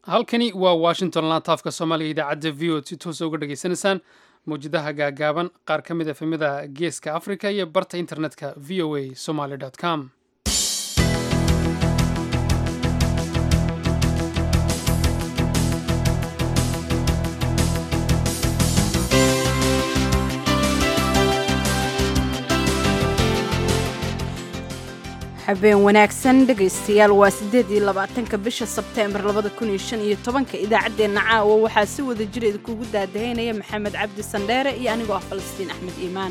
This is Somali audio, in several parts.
halkani waa washington laantaafka soomaaliga idaacadda v o si toosa uga dhageysanaysaan mawjadaha gaagaaban qaar ka mid a efemada geeska africa iyo barta internetka v o a somaly com habeen wanaagsan dhegaystayaal waa 8 bisha Sebteembar 2015 idaacadeena caawa waxaa si wada jir idinku daadaheynaya Maxamed Cabdi Sandheere iyo anigoo Falastiin Axmed Iimaan.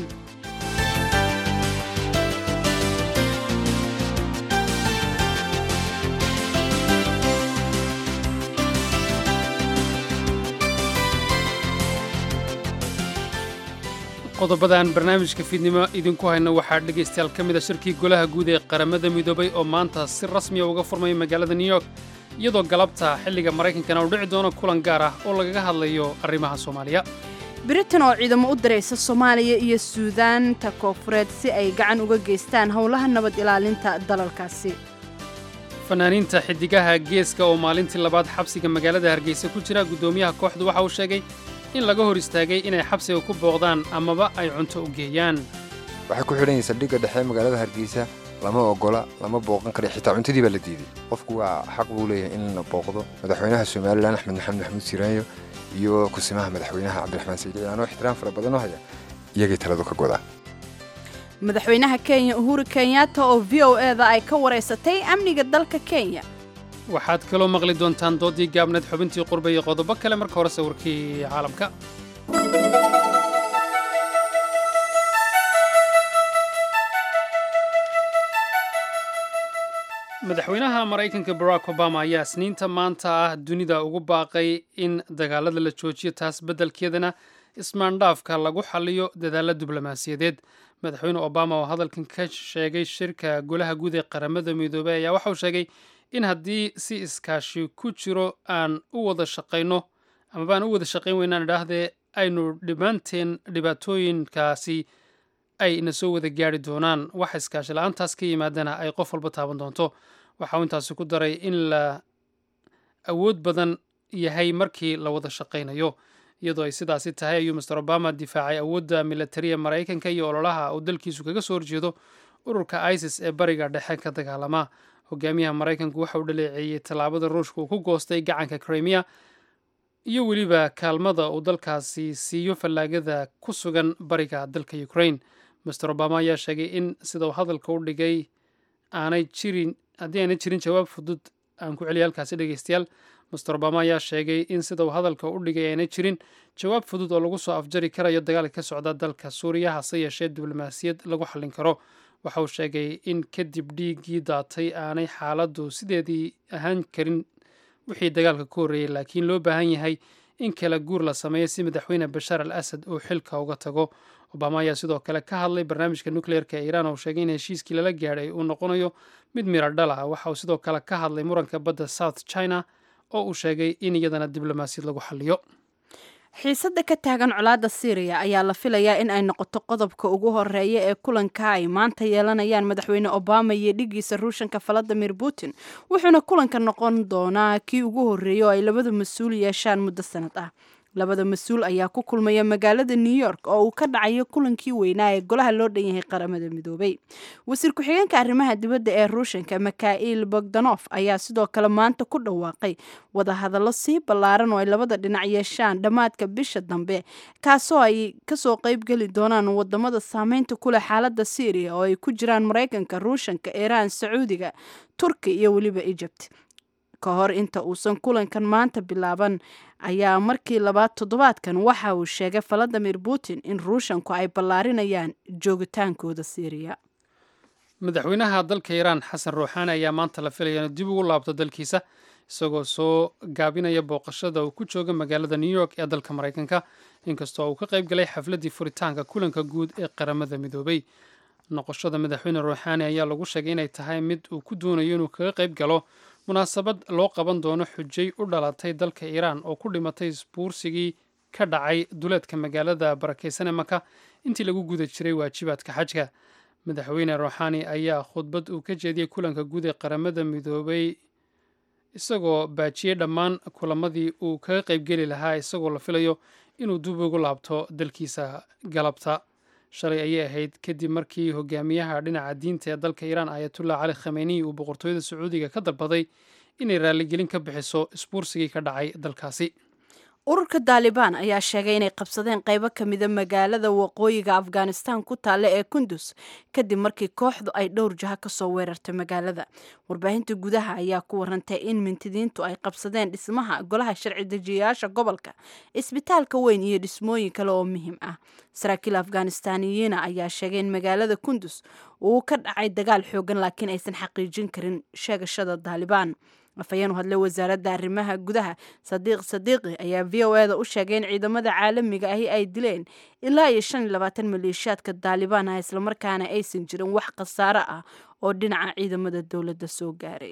qodobadan barnaamijka fiidnimo idinku hayno waxaa dhegaystayaal ka mid a shirkii golaha guud ee qaramada midoobay oo maanta si rasmi ah uga furmay magaalada New York iyadoo galabta xilliga Mareykankana uu dhici doono kulan gaar ah oo lagaga hadlayo arrimaha Soomaaliya. Britain oo ciidamo u diraysa Soomaaliya iyo Suudaan ta koonfureed si ay gacan uga geystaan howlaha nabad ilaalinta dalalkaasi. fanaaniinta xidigaha geeska oo maalintii labaad xabsiga magaalada Hargeysa ku jira gudoomiyaha kooxdu waxa uu sheegay in laga hor istaagay inay xabsiga ku booqdaan amaba ay cunto u geeyaan. waxay ku xidhanaysaa saldhigga dhexe magaalada Hargeysa lama ogola lama booqan karo xitaa cuntadii baa la diiday. qofku waa xaq uu leeyahay in la booqdo. madaxweynaha Soomaaliland Axmed Maxamed Maxamuud Siiraanyo iyo kusimaha madaxweynaha Cabdiraxmaan Sayid oo ixtiraam fara badan u haya iyagii taladu ka godaa. madaxweynaha Kenya Uhuru Kenyatta oo VOA-da ay ka wareysatay amniga dalka Kenya. waxaad kaloo maqli doontaan doodii gaabneed xubintii qurba iyo qodobo kale marka hore sawirkii caalamka. madaxweynaha Mareykanka Barack Obama ayaa isniinta maanta ah dunida ugu baaqay in dagaalada la joojiyo taas beddelkeedana ismaandhaafka lagu xalliyo dadaalla diblomaasiyadeed. madaxweyne Obama oo hadalkan ka sheegay shirka golaha guud ee qaramada midoobay ayaa waxa uu sheegay in haddii si iskaashi ku jiro aan u wada shaqayno ama baan u wada shaqayn weynaan idhaahdee aynu dhammaanteen dhibaatooyinkaasi ay ina soo wada gaari doonaan wax iskaashi la-aantaas ka yimaadana ay qof walba taaban doonto. waxa uu intaasi ku daray in la awood badan yahay markii la wada shaqaynayo. iyadoo ay sidaasi tahay ayuu Mr. Obama difaacay awoodda militariga Mareykanka iyo ololaha uu dalkiisu kaga soo horjeedo ururka ISIS ee bariga dhexe ka dagaalama. hogaamiyaha Mareykanku waxa uu dhaleeceeyay tallaabada Ruushka uu ku goostay gacanka Crimea iyo weliba kaalmada uu dalkaasi siiyo fallaagada ku sugan bariga dalka Ukraine. Mr. Obama ayaa sheegay in sida uu hadalka u dhigay haddii aanay jirin jawaab fudud aan ku celiyo halkaasi dhegaystayaal. Mr. Obama ayaa sheegay in sida uu hadalka u dhigay aanay jirin jawaab fudud oo lagu soo afjari karayo dagaalka ka socda dalka Suuriya hase yeeshee diblomaasiyad lagu xallin karo. waxa uu sheegay in kadib dhiiggii daatay aanay xaaladdu sideedii ahaan karin wixii dagaalka ku horreeyey laakiin loo baahan yahay in kala guur la sameeyo si madaxweyne Bashar al-Assad uu xilka uga tago. Obama ayaa sidoo kale ka hadlay barnaamijka nukleerka ee Iran oo sheegay in heshiiskii lala gaadhay uu noqonayo mid miro dhal ah. waxa uu sidoo kale ka hadlay muranka badda South China oo uu sheegay in iyadana diblomaasiyad lagu xalliyo. xiisadda ka taagan colaadda Syria ayaa la filayaa in ay noqoto qodobka ugu horeeya ee kulanka ay maanta yeelanayaan madaxweyne Obama iyo dhigiisa Ruushka Vladimir Putin. wuxuuna kulanka noqon doonaa kii ugu horeeya oo ay labada mas'uul yeeshaan muddo sanad ah. labada mas'uul ayaa ku kulmaya magaalada New York oo uu ka dhacayo kulankii weynaa ee golaha loo dhan yahay qaramada midoobay. wasiir ku-xigeenka arrimaha dibadda ee Ruushka Mikhail Bogdanov ayaa sidoo kale maanta ku dhawaaqay wada hadallo sii ballaaran oo ay labada dhinac yeeshaan dhamaadka bisha dambe kaasoo ay kasoo qayb geli doonaan wadamada saameynta ku leh xaaladda Syria oo ay ku jiraan Mareykanka, Ruushka, Iran, Sacuudiga, Turki iyo weliba Egypt. ka hor inta uusan kulankan maanta bilaaban ayaa markii labaad toddobaadkan waxa uu sheegay Vladimir Putin in Ruushku ay ballaarinayaan joogitaankooda Syria. madaxweynaha dalka Iran Xasan Ruuxaani ayaa maanta la filayaa inuu dib ugu laabto dalkiisa isagoo soo gaabinaya booqashada uu ku jooga magaalada New York ee dalka Mareykanka inkastoo uu ka qayb galay xafladii furitaanka kulanka guud ee qaramada midoobay. noqoshada madaxweyne Ruuxaani ayaa lagu sheegay inay tahay mid uu ku doonayo inuu kaga qayb galo munaasabad loo qaban doono xujay u dhalatay dalka Iran oo ku dhimatay isbuursigii ka dhacay duleedka magaalada barakeysan ee Maka intii lagu guda jiray waajibaadka xajka. madaxweyne Ruuxaani ayaa khudbad uu ka jeediyay kulanka guud ee qaramada midoobay isagoo baajiyey dhammaan kulamadii uu kaga qaybgeli lahaa isagoo la filayo inuu dib ugu laabto dalkiisa galabta. shalay ayay ahayd kadib markii hogaamiyaha dhinaca diinta ee dalka iiraan ayatullah cali khameyni uu boqortooyada sacuudiga ka dalbaday inay raaligelin ka bixiso isbuursigii ka dhacay dalkaasi. ururka daalibaan ayaa sheegay inay qabsadeen qaybo ka mida magaalada waqooyiga afghanistan ku taalla ee kundus kadib markii kooxdu ay dhowr jaha ka soo weerartay magaalada. warbaahinta gudaha ayaa ku warantay in mintidiintu ay qabsadeen dhismaha golaha sharci dejiyayaasha gobolka, isbitaalka weyn iyo dhismooyin kale oo muhiim ah. saraakiil afghanistaaniyiina ayaa sheegay in magaalada kundus uu ka dhacay dagaal xoogan laakiin aysan xaqiijin karin sheegashada daalibaan. afhayeen u hadlay wasaaradda arrimaha gudaha sadiiq sadiiqi ayaa v o eda u sheegay in ciidamada caalamiga ahi ay dileen ilaa iyo 25 maleeshiyaadka daalibaan ah, islamarkaana aysan jirin wax khasaare ah oo dhinaca ciidamada dowladda soo gaaray.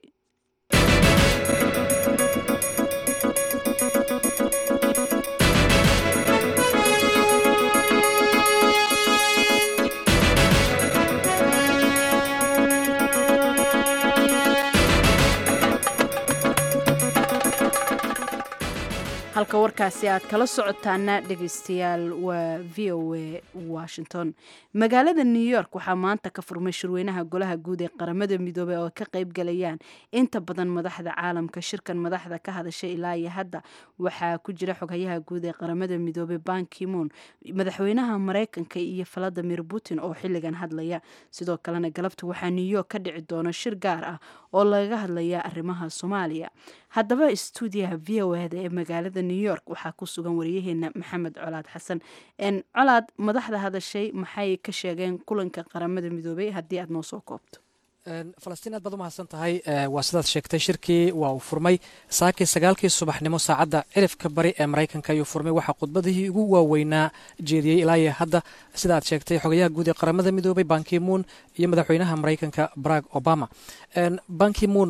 halka warkaasi aad kala socotaana dhegeystayaal waa v o a washington. magaalada new york waxaa maanta ka furmay shirweynaha golaha guud ee qaramada midoobey oo ka qayb galayaan inta badan madaxda caalamka. shirkan madaxda ka hadashay ilaa iyo hadda waxaa ku jira xoghayaha guud ee qaramada midoobey ban ki-moon, madaxweynaha mareykanka iyo valadimir putin oo xilligan hadlaya. sidoo kalena galabta waxaa new york ka dhici doona shir gaar ah oo laga hadlaya arrimaha soomaaliya. haddaba stuudiyaha v o eda ee magaalada new york waxaa ku sugan wariyaheena maxamed colaad xasan. colaad, madaxda hadashay maxay ka sheegeen kulanka qaramada midoobey haddii aad noo soo koobto? falastiin aad baad u mahadsan tahay. waa sidaad sheegtay, shirkii waa uu furmay saakii 9 subaxnimo saacadda cirifka bari ee maraykanka ayuu furmay. waxaa khudbadihii ugu waaweynaa jeediyey ilaa iyo hadda sida aad sheegtay xogayaha guud ee qaramada midoobey ban ki-moon iyo madaxweynaha maraykanka barack obama. ban ki-moon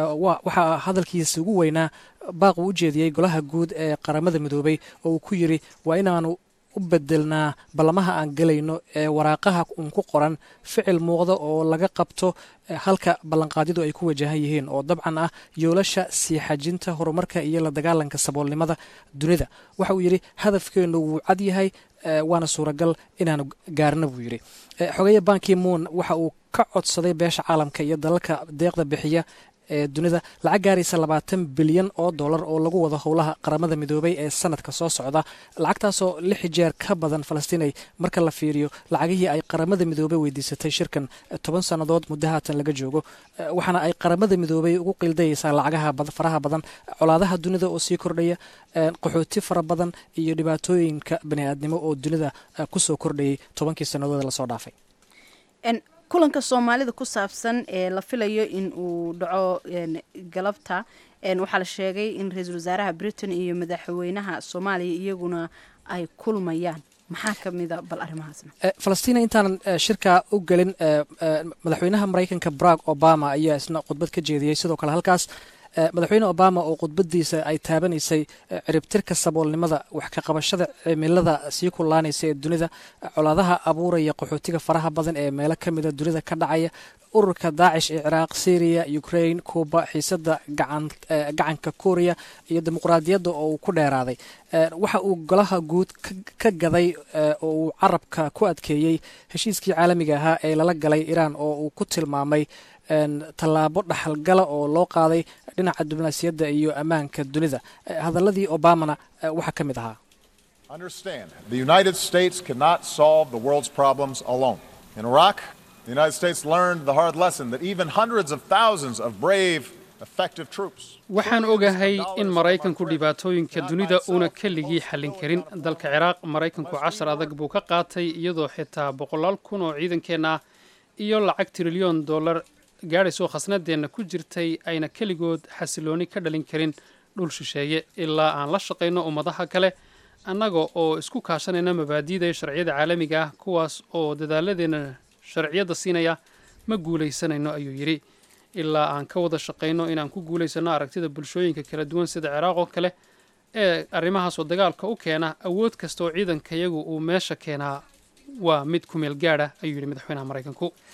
waxaa hadalkiisa ugu weynaa baaq uu u jeediyey golaha guud ee qaramada midoobey oo uu ku yiri waa inaanu u bedelnaa ballamaha aan gelayno ee waraaqaha un ku qoran ficil muuqda oo laga qabto halka ballanqaadyadu ay ku wajahan yihiin oo dabcan ah yoolasha sii xajinta horumarka iyo la dagaalanka saboolnimada dunida. waxa uu yidhi hadafkeennu wuu cad yahay, waana suuragal inaanu gaarna buu yidhi. xogeeye ban ki-moon waxa uu ka codsaday beesha caalamka iyo dalalka deeqda bixiya ee dunida lacag gaaraysa $20 bilyan oo lagu wado howlaha qaramada midoobey ee sanadka soo socda. lacagtaasoo 6 jeer ka badan falastinay marka la fiiriyo lacagihii ay qaramada midoobey weydiisatay shirkan 10 sannadood muddo haatan laga joogo. waxaana ay qaramada midoobey ugu qildayaysaa lacagaha faraha badan colaadaha dunida oo sii kordhaya, qaxooti fara badan iyo dhibaatooyinka bani'aadnimo oo dunida kusoo kordhayay 10 sannadood lasoo dhaafay. kulanka soomaalida ku saabsan ee la filayo in uu dhaco galabta waxaa la sheegay in ra-iisul wasaaraha britain iyo madaxweynaha soomaaliya iyaguna ay kulmayaan. maxaa ka mida bal arrimahaasna? falastina intaanan shirka u gelin, madaxweynaha maraykanka barack obama ayaa isna khudbad ka jeediyey. sidoo kale halkaas madaxweyne obama oo khudbadiisa ay taabanaysay ciribtirka saboolnimada, wax ka qabashada cimilada sii kulaanaysa ee dunida, colaadaha abuuraya qaxootiga faraha badan ee meelo ka mida dunida ka dhacaya, ururka daacish ee ciraaq, syria, ukraine, cuba, xiisada gacanka korea iyo dimuqraadiyadda oo uu ku dheeraaday. waxa uu golaha guud ka gaday oo uu carabka ku adkeeyey heshiiskii caalamiga ahaa ee lala galay iiraan oo uu ku tilmaamay tallaabo dhaxalgala oo loo qaaday dhinaca diblomaasiyadda iyo ammaanka dunida. hadaladii obamana waxaa ka mid ahaa: Understand, the United States cannot solve the world's problems alone. In Iraq, the United States learned the hard lesson that even hundreds of thousands of brave, effective troops. waxaan ogahay in maraykanku dhibaatooyinka dunida uuna keligii xallin karin. dalka ciraaq maraykanku cashar adag buu ka qaatay, iyadoo xitaa 100,000 oo ciidankeenna ah iyo lacag $1 trilyan gaadhaysoo khasnadeenna ku jirtay ayna keligood xasilooni ka dhalin karin dhul shisheeye. ilaa aan la shaqayno ummadaha kale annaga oo isku kaashanayna mabaadi'da iyo sharciyada caalamiga ah, kuwaas oo dadaaladeenna sharciyadda siinaya, ma guulaysanayno ayuu yidhi. ilaa aan ka wada shaqayno inaan ku guulaysanno aragtida bulshooyinka kala duwan sida ciraaq oo kale ee arrimahaasoo dagaalka u keena, awood kasta oo ciidankayagu uu meesha keenaa waa mid ku meel gaadha ayuu yidhi madaxweynaha maraykanku.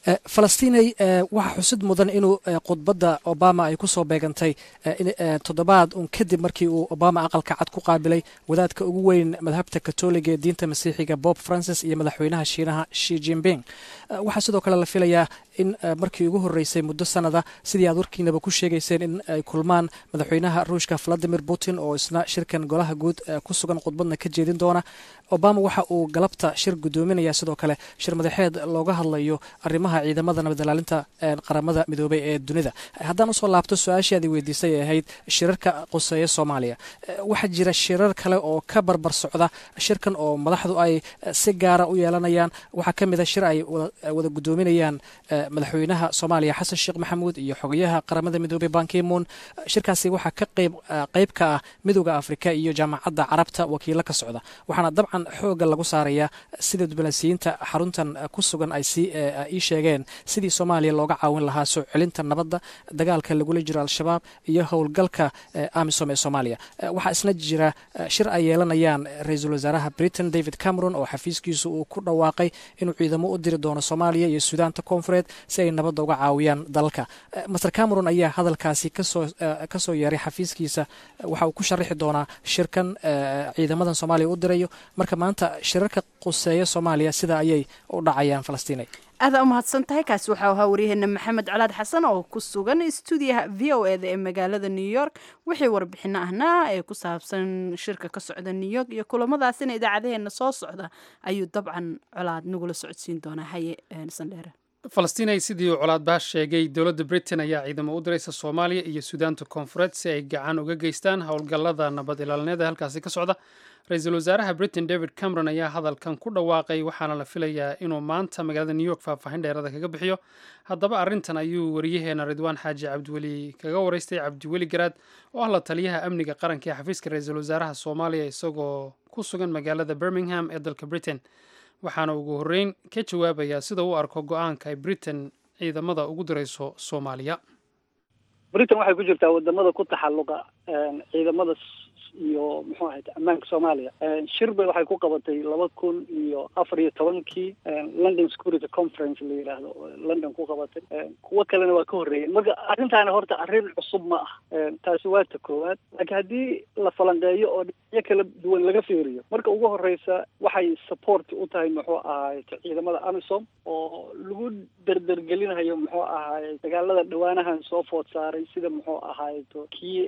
falastiinay waxaa xusid mudan inuu khudbadda obama ay ku soo beegantay toddobaad un kadib markii uu obama aqalka cad ku qaabilay wadaadka ugu weyn madhabta katoliga ee diinta masiixiga bob francis iyo madaxweynaha shiinaha shi jinping waxaa sidoo kale la filayaa in markii ugu horreysay muddo sanada sidii aad warkiinaba ku sheegayseen in ay kulmaan madaxweynaha ruushka valadimir putin oo isna shirkan golaha guud ku sugan khudbadna ka jeedin doona obama waxa uu galabta shir gudoominaya sidoo kale shir madaxeed looga hadlayo arrimaha ciidamada nabad ilaalinta qaramada midoobay ee dunida haddaan usoo laabto su-aashaadii weydiisay ee ahayd shirarka quseeya soomaaliya waxaa jira shirar kale oo ka barbar socda shirkan oo madaxdu ay si gaara u yeelanayaan waxaa ka mid a shir ay wada gudoominayaan madaxweynaha soomaaliya xasan sheekh maxamuud iyo xogayaha qaramada midoobey bankimuun shirkaasi waxaa ka qayb ka ah midooda afrika iyo jaamacadda carabta wakiilo ka socda waxaana dabcan xooga lagu saarayaa sida diblomaasiyiinta xaruntan ku sugan ay ii sheegeen sidii soomaaliya looga caawin lahaa soo celinta nabadda dagaalka lagula jiro al-shabaab iyo howlgalka amisom ee soomaaliya waxaa isna jira shir ay yeelanayaan ra-iisul wasaaraha britain david cameron oo xafiiskiisu uu ku dhawaaqay inuu ciidamo u diri doono soomaaliya iyo suudaanta koonfureed si ay nabadda uga caawiyaan dalka master cameron ayaa hadalkaasi kasoo yeeray xafiiskiisa waxa uu ku sharaxi doonaa shirkan ciidamadan soomaaliya u dirayo marka maanta shirarka quseeya soomaaliya sida ayay u dhacayaan falastiinay aada u mahadsan tahay kaasi waxau ahaa waryaheena maxamed colaad xasan oo ku sugan stuudiyaha v o eda ee magaalada new york wixii warbixino ahna ee ku saabsan shirka ka socda new york iyo kulamadaasina idaacadaheena soo socda ayuu dabcan colaad nagula socodsiin doonaa haye sandheere falastiin sidii uu colaad baas sheegay dowladda britain ayaa ciidamo u diraysa soomaaliya iyo suudaanta koonfureed si ay gacan uga geystaan howlgallada nabad ilaalineed ee halkaasi ka socda ra-iisul wasaaraha britain david cameron ayaa hadalkan ku dhawaaqay waxaana la filayaa inuu maanta magaalada new york faahfaahin dheerada kaga bixiyo haddaba arrintan ayuu wariyaheena ridwaan xaaji cabdiweli kaga waraystay cabdiweli garaad oo ah la taliyaha amniga qaranka ee xafiiska ra-iisul wasaaraha soomaaliya isagoo ku sugan magaalada birmingham ee dalka britain waxaana ugu horreyn ka jawaabayaa sida uu arko go-aanka ay britain ciidamada ugu dirayso soomaaliya britain waxay ku jirtaa wadamada ku taxalluqa ciidamada iyo muxuu ahayd ammaanka soomaaliya shir bay waxay ku qabatay 2014 London Security Conference la yiraahdo London ku qabatay kuwa kalena waa ka horeeyay marka arrintaana horta arrin cusub ma ah taasi waa ta koowaad laakiin haddii la falanqeeyo oo dhinaca kala duwan laga fiiriyo marka ugu horeysa waxay support u tahay muxuu ahayd ciidamada AMISOM oo lagu dardargelinayo muxuu ahayd dagaalada dhawaanahan soo food saaray sida muxuu ahayd kii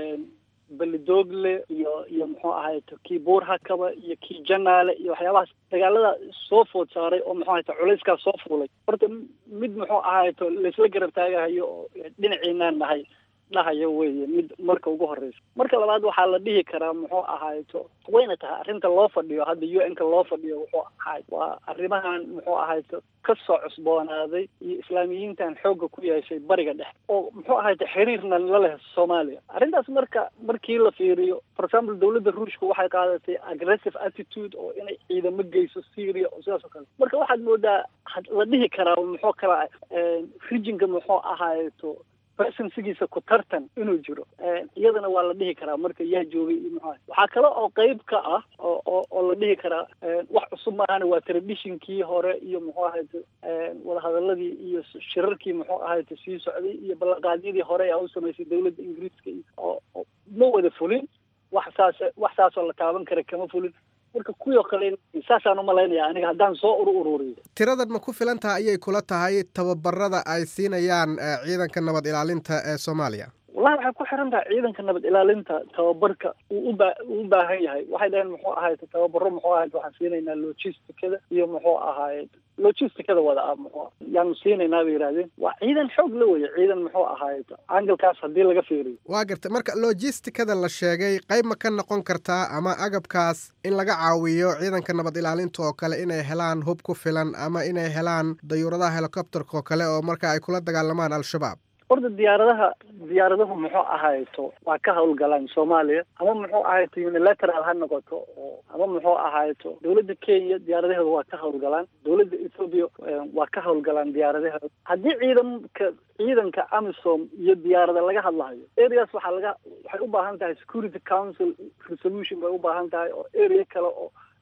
balidogle iyo muxuu ahayd kii buurhakaba iyo kii janaale iyo waxyaabahaas dagaalada soo food saaray oo muxuu ahayd culayskaas soo fuulay horta mid muxuu ahayd laysla garab taagahayo oo dhinaciinaan nahay dhahayo weeye mid marka ugu horeysa marka labaad waxaa la dhihi karaa muxuu ahayd wayna tahay arrinta loo fadhiyo hadda UN-ka loo fadhiyo wuxuu ahayd waa arrimahan muxuu ahayd ka soo cusboonaaday iyo islaamiyiintan xoogga ku yeeshay bariga dhexe oo muxuu ahayd xiriirna la leh Soomaaliya arrintaas markii la fiiriyo for example dawladda Ruushka waxay qaadatay aggressive attitude oo inay ciidamo geyso Syria oo sidaas oo kale marka waxaad moodaa la dhihi karaa muxuu kala regionka muxuu ahayd presensigiisa ku tartan inuu jiro iyadana waa la dhihi karaa marka yaa joogay waxaa kale oo qayb ka ah oo la dhihi karaa wax cusub maahana waa traditionkii hore iyo muxuu ahayd wadahadaladii iyo shirarkii muxuu ahayd sii socday iyo ballanqaadyadii hore ee u samaysay dawladda Ingiriiska oo ma wada fulin wax saas oo la taaban kara kama fulin marka kuyo kale saasaan u malaynayaa aniga haddaan soo ururiyo tiradan ma ku filan tahay ayay kula tahay tababarada ay siinayaan ciidanka nabad ilaalinta ee Soomaaliya wallahi waxay ku xiran tahay ciidanka nabad ilaalinta tababarka uu u baahan yahay waxay dhaheen muxuu ahayd tababaro muxuu ahayd waxaan siinaynaa logisticada iyo muxuu ahayd logisticada wada yaanu siinaynaa bay yiraahdeen waa ciidan xoog la weeye ciidan muxuu ahayd angalkaas haddii laga fiiriyo waa gartay marka logisticada la sheegay qayb ma ka noqon kartaa ama agabkaas in laga caawiyo ciidanka nabad ilaalinta oo kale inay helaan hub ku filan ama inay helaan dayuuradaha helicopterka oo kale oo marka ay kula dagaalamaan al-shabaab horta diyaaradahu muxuu ahayto waa ka howlgalaan Soomaaliya ama muxuu ahayto unilateral ha noqoto ama muxuu ahayto dawladda Kenya diyaaradaheedu waa ka howlgalaan dawladda Ethiopia waa ka howlgalaan diyaaradaheedu haddii ciidanka AMISOM iyo diyaarada laga hadlayo areas waxay u baahan tahay Security Council resolution bay u baahan tahay oo area kale oo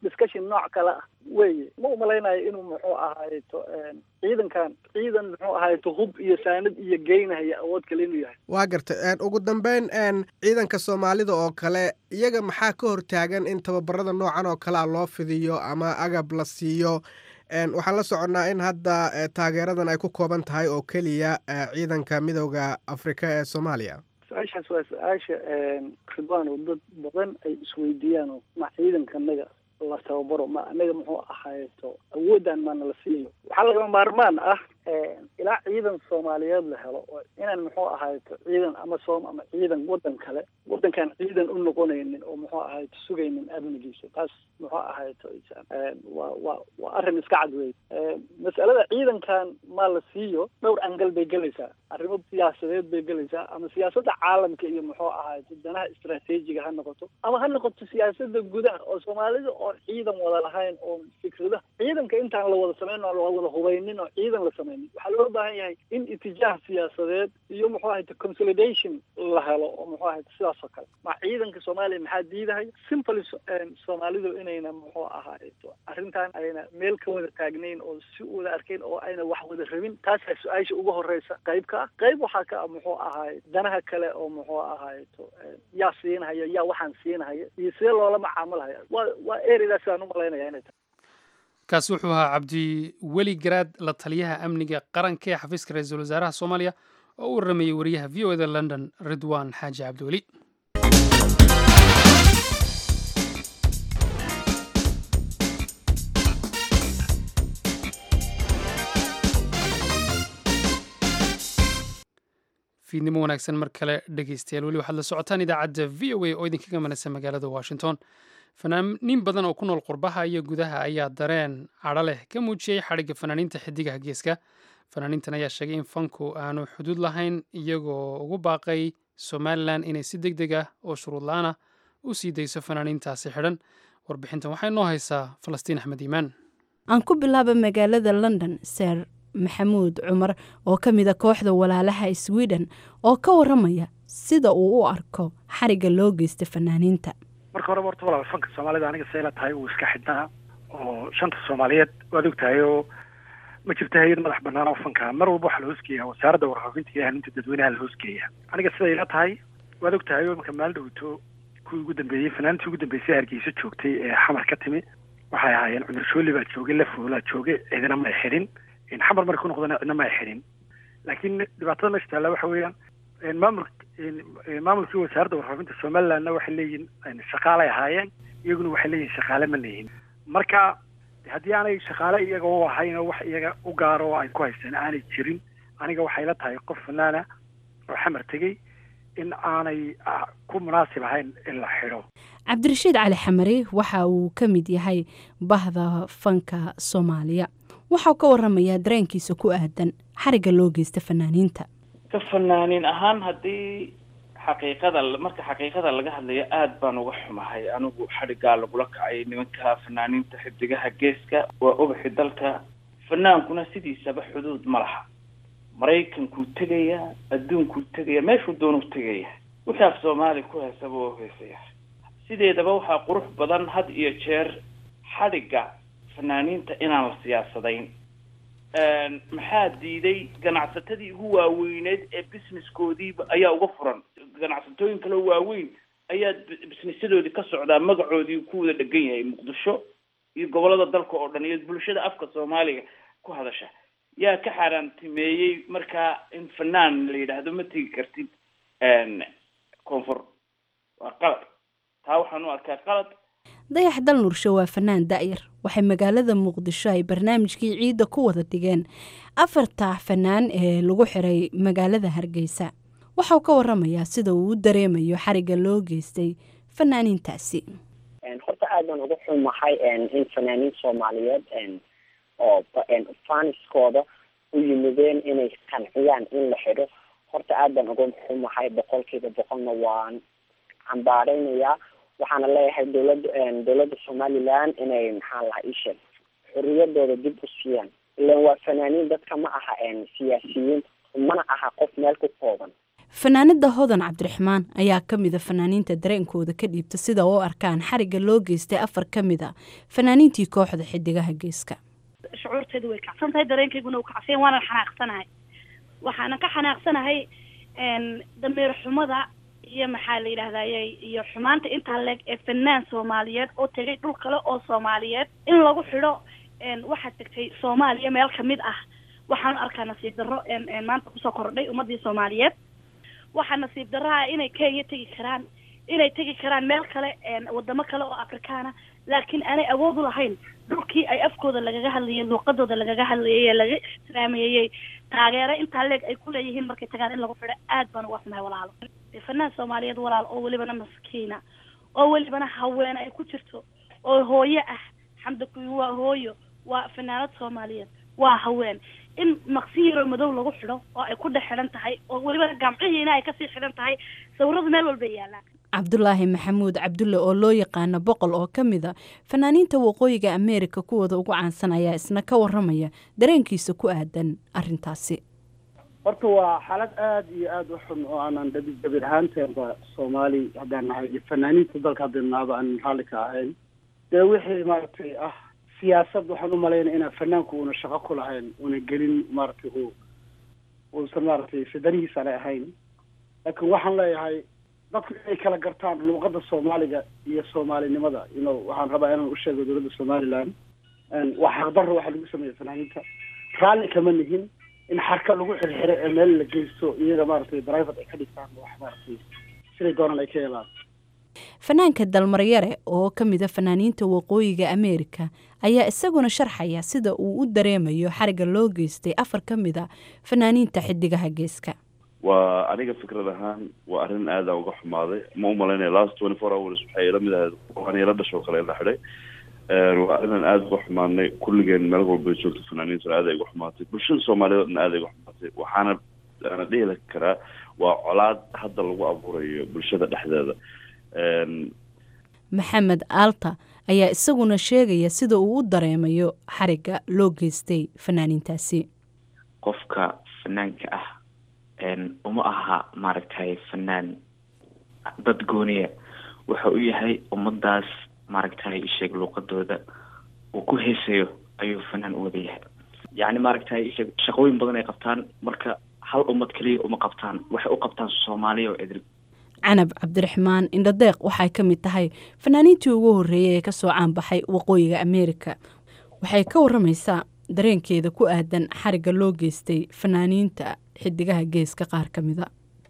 discussion nooc kale ah weeye ma umalaynayo inuu muxuu ahaayeto ciidankan ciidan muxuu ahaayeto hub iyo saanad iyo geynahaya awood kale inuu yahay. waa garta ugu dambeyn ciidanka soomaalida oo kale iyaga maxaa ka hortaagan in tababarada noocan oo kale a loo fidiyo ama agab la siiyo? waxaan la soconnaa in hadda taageeradan ay ku kooban tahay oo keliya ciidanka midowda Afrika ee Soomaaliya. su-aashaas waa su-aasha Ridwaan oo dad badan ay isweydiiyaan ma ciidankanaga la tababaro ma anaga muxuu ahaayeto awoodaan maana la siiyo. waxaa laga maarmaan ah ilaa ciidan Soomaaliyeed la helo inaan muxuu ahaayeto ciidan ama ciidan wadan kale wadankan ciidan u noqonaynin oo muxuu ahaayeto sugaynin amnigiisa. taas muxuu ahaayeto waa arrin iska cad wey. mas'alada ciidankan ma la siiyo dhowr angal bay gelaysaa. arrimo siyaasadeed bay gelaysaa ama siyaasadda caalamka iyo muxuu ahaayeto danaha istaraatiijiga ha noqoto ama ha noqoto siyaasadda gudaha oo Soomaalida oo ciidan wada lahayn oo fikrada ciidanka intaan la wada sameyn oo la wada hubaynin oo ciidan la sameyn waxaa loo baahan yahay in itijaah siyaasadeed iyo muxuu ahaayeto consolidation la helo oo muxuu ahaayeto sidaas oo kale. ma ciidanka Soomaaliya maxaa diidahay simply Soomaalidu inayna muxuu ahaayeto arrintan ayna meel ka wada taagnayn oo si wada arkeen oo ayna wax wada rabin. taas ay su-aasha ugu horeysa qayb ka ah. qayb waxaa ka ah muxuu ahaayeto danaha kale oo muxuu ahaayeto yaa siinahaya yaa waxaan siinahaya iyo sidee loola macaamilhaya waa ereydaas aan u malaynaya inay tahay. kaasi wuxuu ahaa cabdi weli garaad la taliyaha amniga qaranka ee xafiiska ra-iisul wasaaraha Soomaaliya oo u waramayay wariyaha VOA London Ridwaan Xaaji Cabdiweli. fiidnimo wanaagsan mar kale dhegeystayaal weli waxaad la socotaan idaacadda VOA oo idinkaga manaysa magaalada Washington. fanaaniin badan oo ku nool qurbaha iyo gudaha ayaa dareen cadho leh ka muujiyey xadhigga fanaaniinta xidigaha geeska. fanaaniintan ayaa sheegay in fanku aanu xuduud lahayn iyagoo ugu baaqay Somaliland inay si degdeg ah oo shuruud la'aan ah u sii dayso fanaaniintaasi xidhan. warbixintan waxay noo haysaa Falastiin Axmed Iimaan. aan ku bilaaba magaalada London Sir Maxamuud Cumar oo ka mid ah kooxda walaalaha Sweden oo ka waramaya sida uu u arko xarigga loo geystay fanaaniinta. marka hore horta walaal fanka Soomaalida aniga sayla tahay uu iska xidhnaa oo shanta Soomaaliyeed waad ogtahay oo ma jirto hay'ad madax bannaan oo fanka mar walba waxa la hoosgeeyaa wasaaradda warfaafinta iyo hanuunta dadweynaha la hoosgeeyaa. aniga sidayla tahay waad ogtahay oo marka maal dhowto kuwii ugu dambeeyey fanaantii ugu dambeysay Hargeysa joogtay ee xamar ka timi waxay ahaayeen Cumar Shooli baa joogay Lafoola joogay ciidana ma xidhin in xamar markuu noqdana ciidana ma xidhin. laakiin dhibaatada meesha taala waxa weeyaan maamulkii wasaaradda warfaafinta Somalilandna waxay leeyihiin shaqaale ahaayeen iyaguna waxay leeyihiin shaqaale ma leeyihiin. marka haddii aanay shaqaale iyaga u ahayn oo wax iyaga u gaaro oo ay ku haystaan aanay jirin aniga waxay la tahay qof fanaana oo xamar tegey in aanay ku munaasib ahayn in la xidho. Cabdirashiid Cali Xamari waxa uu ka mid yahay bahda fanka Soomaaliya. waxaa ka waramayaa dareenkiisa ku aadan xarigga loo geysta fanaaniinta. ka fanaanin ahaan haddii marka xaqiiqada laga hadlayo aad baan uga xumahay anigu xariggaa lagula kacay nimanka fanaaniinta xidigaha geeska waa ubaxi dalka. fanaankuna sidiisaba xuduud ma laha. Maraykankuu tegaya adduunkuu tegaya meeshuu doonuu tegaya wixii af Soomaali ku heesaba oo heesaya. sideedaba waxaa qurux badan had iyo jeer xarigga fanaaniinta inaan la siyaasadayn. maxaa diiday ganacsatadii ugu waaweyneed ee businesskoodii ayaa uga furan. ganacsatooyin kale waaweyn ayaa businesyadoodii ka socdaa magacoodii ku wada dhegan yahay Muqdisho iyo gobolada dalka oo dhan iyo bulshada afka Soomaaliga ku hadasha. yaa ka xaaraantimeeyey markaa in fanaan la yidhaahdo ma tegi kartid koonfur. waa qalad. taa waxaan u arkaa qalad. Dayax Dal Nursho waa fanaan da'yar. waxay magaalada Muqdisho ay barnaamijkii ciida ku wada dhigeen 4 fanaan ee lagu xiray magaalada Hargeysa. waxa uu ka waramayaa sida uu u dareemayo xarigga loo geystay fanaaniintaasi. horta aad baan uga xumahay in fanaaniin Soomaaliyeed oo faniskooda u yimideen inay qanciyaan in la xidho. horta aad baan uga xumahay 100% waan cambaaraynayaa. waxaana leeyahay dowladda Somaliland inay maxaa la isha xorriyadooda dib u siiyaan. ilaan waa fanaaniin dadka ma aha siyaasiyiin mana aha qof meel ku kooban. fanaanada hodan cabdiraxmaan ayaa ka mida fanaaniinta dareenkooda ka dhiibta sida u arkaan xariga loo geystay 4 ka mid a fanaaniintii kooxda xidigaha geeska. shucuurteedu way kacsan tahay, dareenkayguna uu kacsan yahay, waana xanaaqsanahay. waxaana ka xanaaqsanahay dameer xumada iyo maxaa la yidhahdayay iyo xumaanta intaa leeg ee fanaan Soomaaliyeed oo tagay dhul kale oo Soomaaliyeed in lagu xidho waxa tagtay Soomaaliya meel kamid ah. waxaan arkaa nasiib darro maanta kusoo kordhay ummadii Soomaaliyeed. waxaa nasiib darraa inay Kenya tagi karaan, inay tagi karaan meel kale wadamo kale oo Afrikaana, laakiin aanay awood u lahayn dhulkii ay afkooda lagaga hadlayay, luqadooda lagaga hadlayay, laga ixtiraamayay, taageero intaa leeg ay ku leeyihiin markay tagaan in lagu xidho. aad baan uga xumahay walaalo. fanaan Soomaaliyeed walaal oo welibana maskiina, oo welibana haween ay ku jirto, oo hooyo ah. xamda ku waa hooyo, waa fanaanad Soomaaliyeed, waa haween. in maqsiiro madow lagu xidho oo ay ku dhaxelan tahay, oo weliba gamcihiina ay ka sii xidhan tahay, sawiradu meel walba yaalaan. cabdulaahi maxamuud cabdulle oo loo yaqaano boqol oo ka mid a fanaaniinta waqooyiga Ameerika kuwooda ugu caansan ayaa isna ka waramaya dareenkiisa ku aadan arrintaasi. horta waa xaalad aad iyo aad u xun oo aanan dabir ahaanteeba Soomaali haddaan nahay fanaaniinta dalka hadanaaba aan raalli ka ahayn. dee wixii maaragtay siyaasad waxaan u malaynaa inaan fanaanku una shaqo ku lahayn, una gelin maaragtay uusan maaragtay fidanihiisa ahayn. laakiin waxaan leeyahay dadku inay kala gartaan luuqada Soomaaliga iyo Soomaalinimada. waxaan rabaa inaan u sheego dowladda Somaliland wax xaqdarro waxa lagu sameeyo fanaaniinta. raalli kama nihin in xarka lagu xirxiro ee meel la geysto iyaga maaragtay private ay ka dhigtaan wax maaragtay siday doonaan ay ka helaan. fanaanka dalmaryare oo ka mid a fanaaniinta waqooyiga Ameerika ayaa isaguna sharxaya sida uu u dareemayo xariga loo geystay 4 ka mid a fanaaniinta xidigaha geeska. waa aniga fikrad ahaan waa arrin aad uga xumaaday. ma u malaynaya last 24 hours waxay ila mid ahayd qaniiro dhasho kale la xidhay. waa arrin aad uga xumaanay kulligeen meel walba joogto fanaaniinta aad ay uga xumaatay, bulshada Soomaaliyeed aad ay uga xumaatay. waxaana ana dhihi karaa waa colaad hadda lagu abuurayo bulshada dhexdeeda. maxamed Alta ayaa isaguna sheegaya sida uu u dareemayo xariga loo geystay fanaaniintaasi. qofka fanaanka ah uma aha maaragtay fanaan dad gooniya, waxa uu yahay ummadaas maaragtay sheeg luqadooda uu ku heesayo ayuu fanaan u wada yahay. yacni maaragtay shaqooyin badan ay qabtaan, marka hal ummad kaliya uma qabtaan, waxay u qabtaan Soomaaliya oo idil. canab cabdiraxmaan indhadeeq waxay ka mid tahay fanaaniintii ugu horreeyay ee ka soo caanbaxay waqooyiga Ameerika. waxay ka waramaysaa dareenkeeda ku aadan xariga loo geystay fanaaniinta xidigaha geeska qaar ka mid a.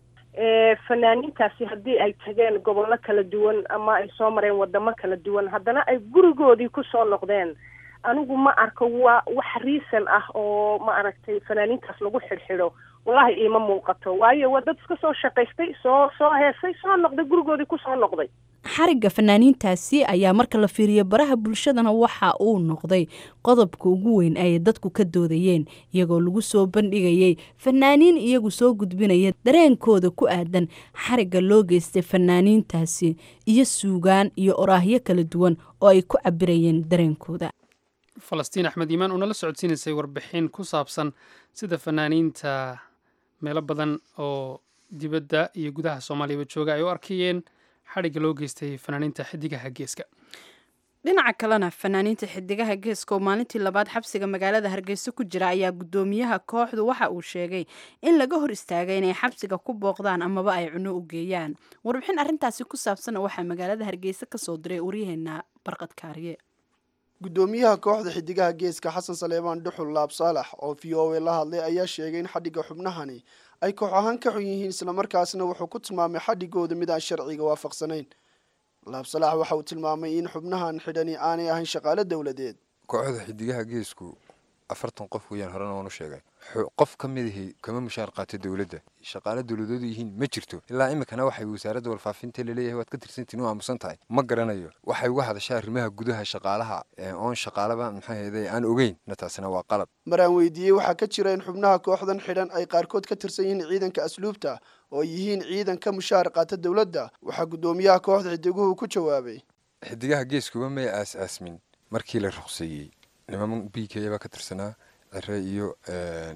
fanaaniintaasi haddii ay tageen gobollo kala duwan ama ay soo mareen wadamo kala duwan, haddana ay gurigoodii ku soo noqdeen, anigu ma arko waa wax reason ah oo ma aragtay fanaaniintaas lagu xidhxidho. wallahi iima muuqato, waayo waa dad iska soo shaqaystay, soo heesay, soo noqday, gurigoodii ku soo noqday. xariga fanaaniintaasi ayaa marka la fiiriyo baraha bulshadana waxa uu noqday qodobka ugu weyn ay dadku ka doodayeen, iyagoo lagu soo bandhigayay fanaaniin iyagu soo gudbinaya dareenkooda ku aadan xariga loo geystay fanaaniintaasi iyo suugaan iyo oraahyo kala duwan oo ay ku cabirayeen dareenkooda. falastiin axmed iimaan una la socodsiinaysay warbixin ku saabsan sida fanaaniinta meelo badan oo dibadda iyo gudaha Soomaaliyaba jooga ay u arkayeen xariga loo geystay fanaaniinta xidigaha geeska. dhinaca kalena fanaaniinta xidigaha geeska oo maalintii labaad xabsiga magaalada Hargeysa ku jira ayaa gudoomiyaha kooxdu waxa uu sheegay in laga hor istaagay inay xabsiga ku booqdaan amaba ay cuno u geeyaan. warbixin arrintaasi ku saabsan waxaa magaalada Hargeysa ka soo diray waryaheena Barqad Kaariye. gudoomiyaha kooxda xidigaha geeska Xasan Saleemaan Dhuxul Laab Saalax oo VOA la hadlay ayaa sheegay in xadhiga xubnahani ay koox ahaan ka xun yihiin, isla markaasna wuxuu ku tilmaamay xadhigooda mid aan sharciga waafaqsanayn. Laab Saalax waxa uu tilmaamay in xubnahan xidhani aanay ahayn shaqaale dawladeed. kooxda xidigaha geesku 40 qof weeyaan horena waan u sheegay. qof ka mid ah kama mushaar qaatay dawladda, shaqaale dawladeed yihiin ma jirto. ilaa imikana waxay wasaaradda warfaafinta leeyahay waad ka tirsantiin oo aamusan tahay. ma garanayo waxay uga hadashaa arrimaha gudaha shaqaalaha oon shaqaalaba maxay ahayd aan ogeyn, taasina waa qalad. maraan weydiiyey waxaa ka jira in xubnaha kooxdan xidhan ay qaarkood ka tirsan yihiin ciidanka asluubta oo yihiin ciidanka mushaar qaata dawladda. waxaa gudoomiyaha kooxda xidiguhu ku jawaabay xidigaha geeskuba may aasmin markii la ruqseeyay niman BK ba ka tirsanaa Cire iyo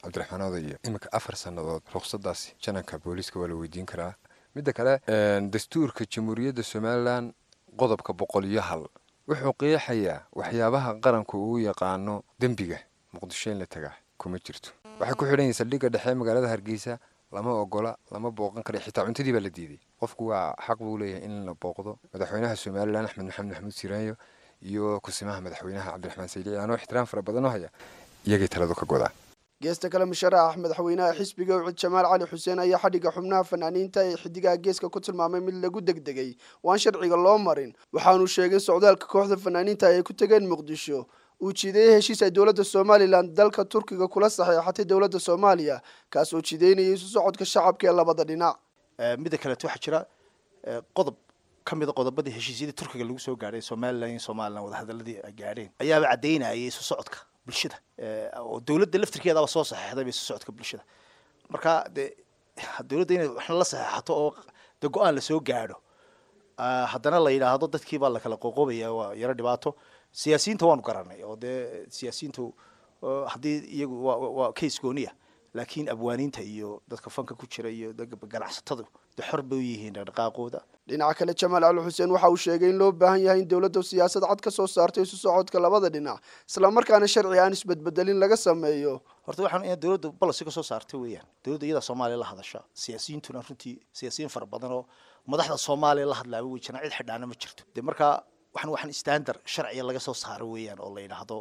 cabdiraxmaan odayo iminka 4 sannadood ruqsadaasi jananka booliiska waa la weydiin karaa. midda kale dastuurka jamhuuriyadda Somaliland qodobka 101 wuxuu qeexayaa waxyaabaha qaranku uu yaqaano dembiga muqdisho in la tagaa kuma jirto. waxay ku xidhan yihiin saldhigga dhexe magaalada Hargeysa lama ogola lama booqan karo xitaa cuntadii baa la diiday. qofku waa xaq buu leeyahay in la booqdo madaxweynaha Somaliland Axmed Maxamed Siiraanyo iyo kusimaha madaxweynaha Cabdiraxmaan Saylici aanoo ixtiraam fara badan oo haya iyagii taladu ka godaa. geesta kale musharax madaxweynaha xisbiga Ucid Jamaal Cali Xuseen ayaa xadhiga xubnaha fanaaniinta ee xidigaha geeska ku tilmaamay mid lagu degdegay waan sharciga loo marin waxaanu sheegay socdaalka kooxda fanaaniinta ay ku tageen Muqdisho uu jiiday heshiis ay dawladda Somaliland dalka Turkiga kula saxeexatay dawladda Soomaaliya kaas oo jiideynayay isu socodka shacabka ee labada dhinac. mid kale waxa jira qodob kamid qodobada heshiisyada Turkiga lagu soo gaaray Somaliland wada hadaladii ay gaareen ayaa cadeynayay isu socodka bulshada oo dawladda laftirkeeda soo saxeexday isu socodka bulshada. marka dawladda inay wax la saxeexato oo go'aan la soo gaaro haddana la yiraahdo dadkii baa la kala qoqobaya waa yara dhibaato. siyaasiyiinta waanu garanay oo siyaasiyiintu haddii iyagu waa case gooniya laakiin abwaaniinta iyo dadka fanka ku jira iyo dadka ganacsatadu xor bay yihiin dhaqaaqooda. dhinaca kale Jamaal Cali Xuseen waxa uu sheegay in loo baahan yahay in dawladdu siyaasad cad ka soo saarto isu socodka labada dhinac isla markaana sharci aan isbedbedelin laga sameeyo. horta waxaan in dawladdu policy ka soo saartay weeyaan dawladda iyada Soomaaliya la hadasha siyaasiyiintuna runtii siyaasiyiin fara badan oo madaxda Soomaaliya la hadlayo way jiraan cid xidhaana ma jirto. marka waxaan standard sharci laga soo saaro weeyaan oo la yiraahdo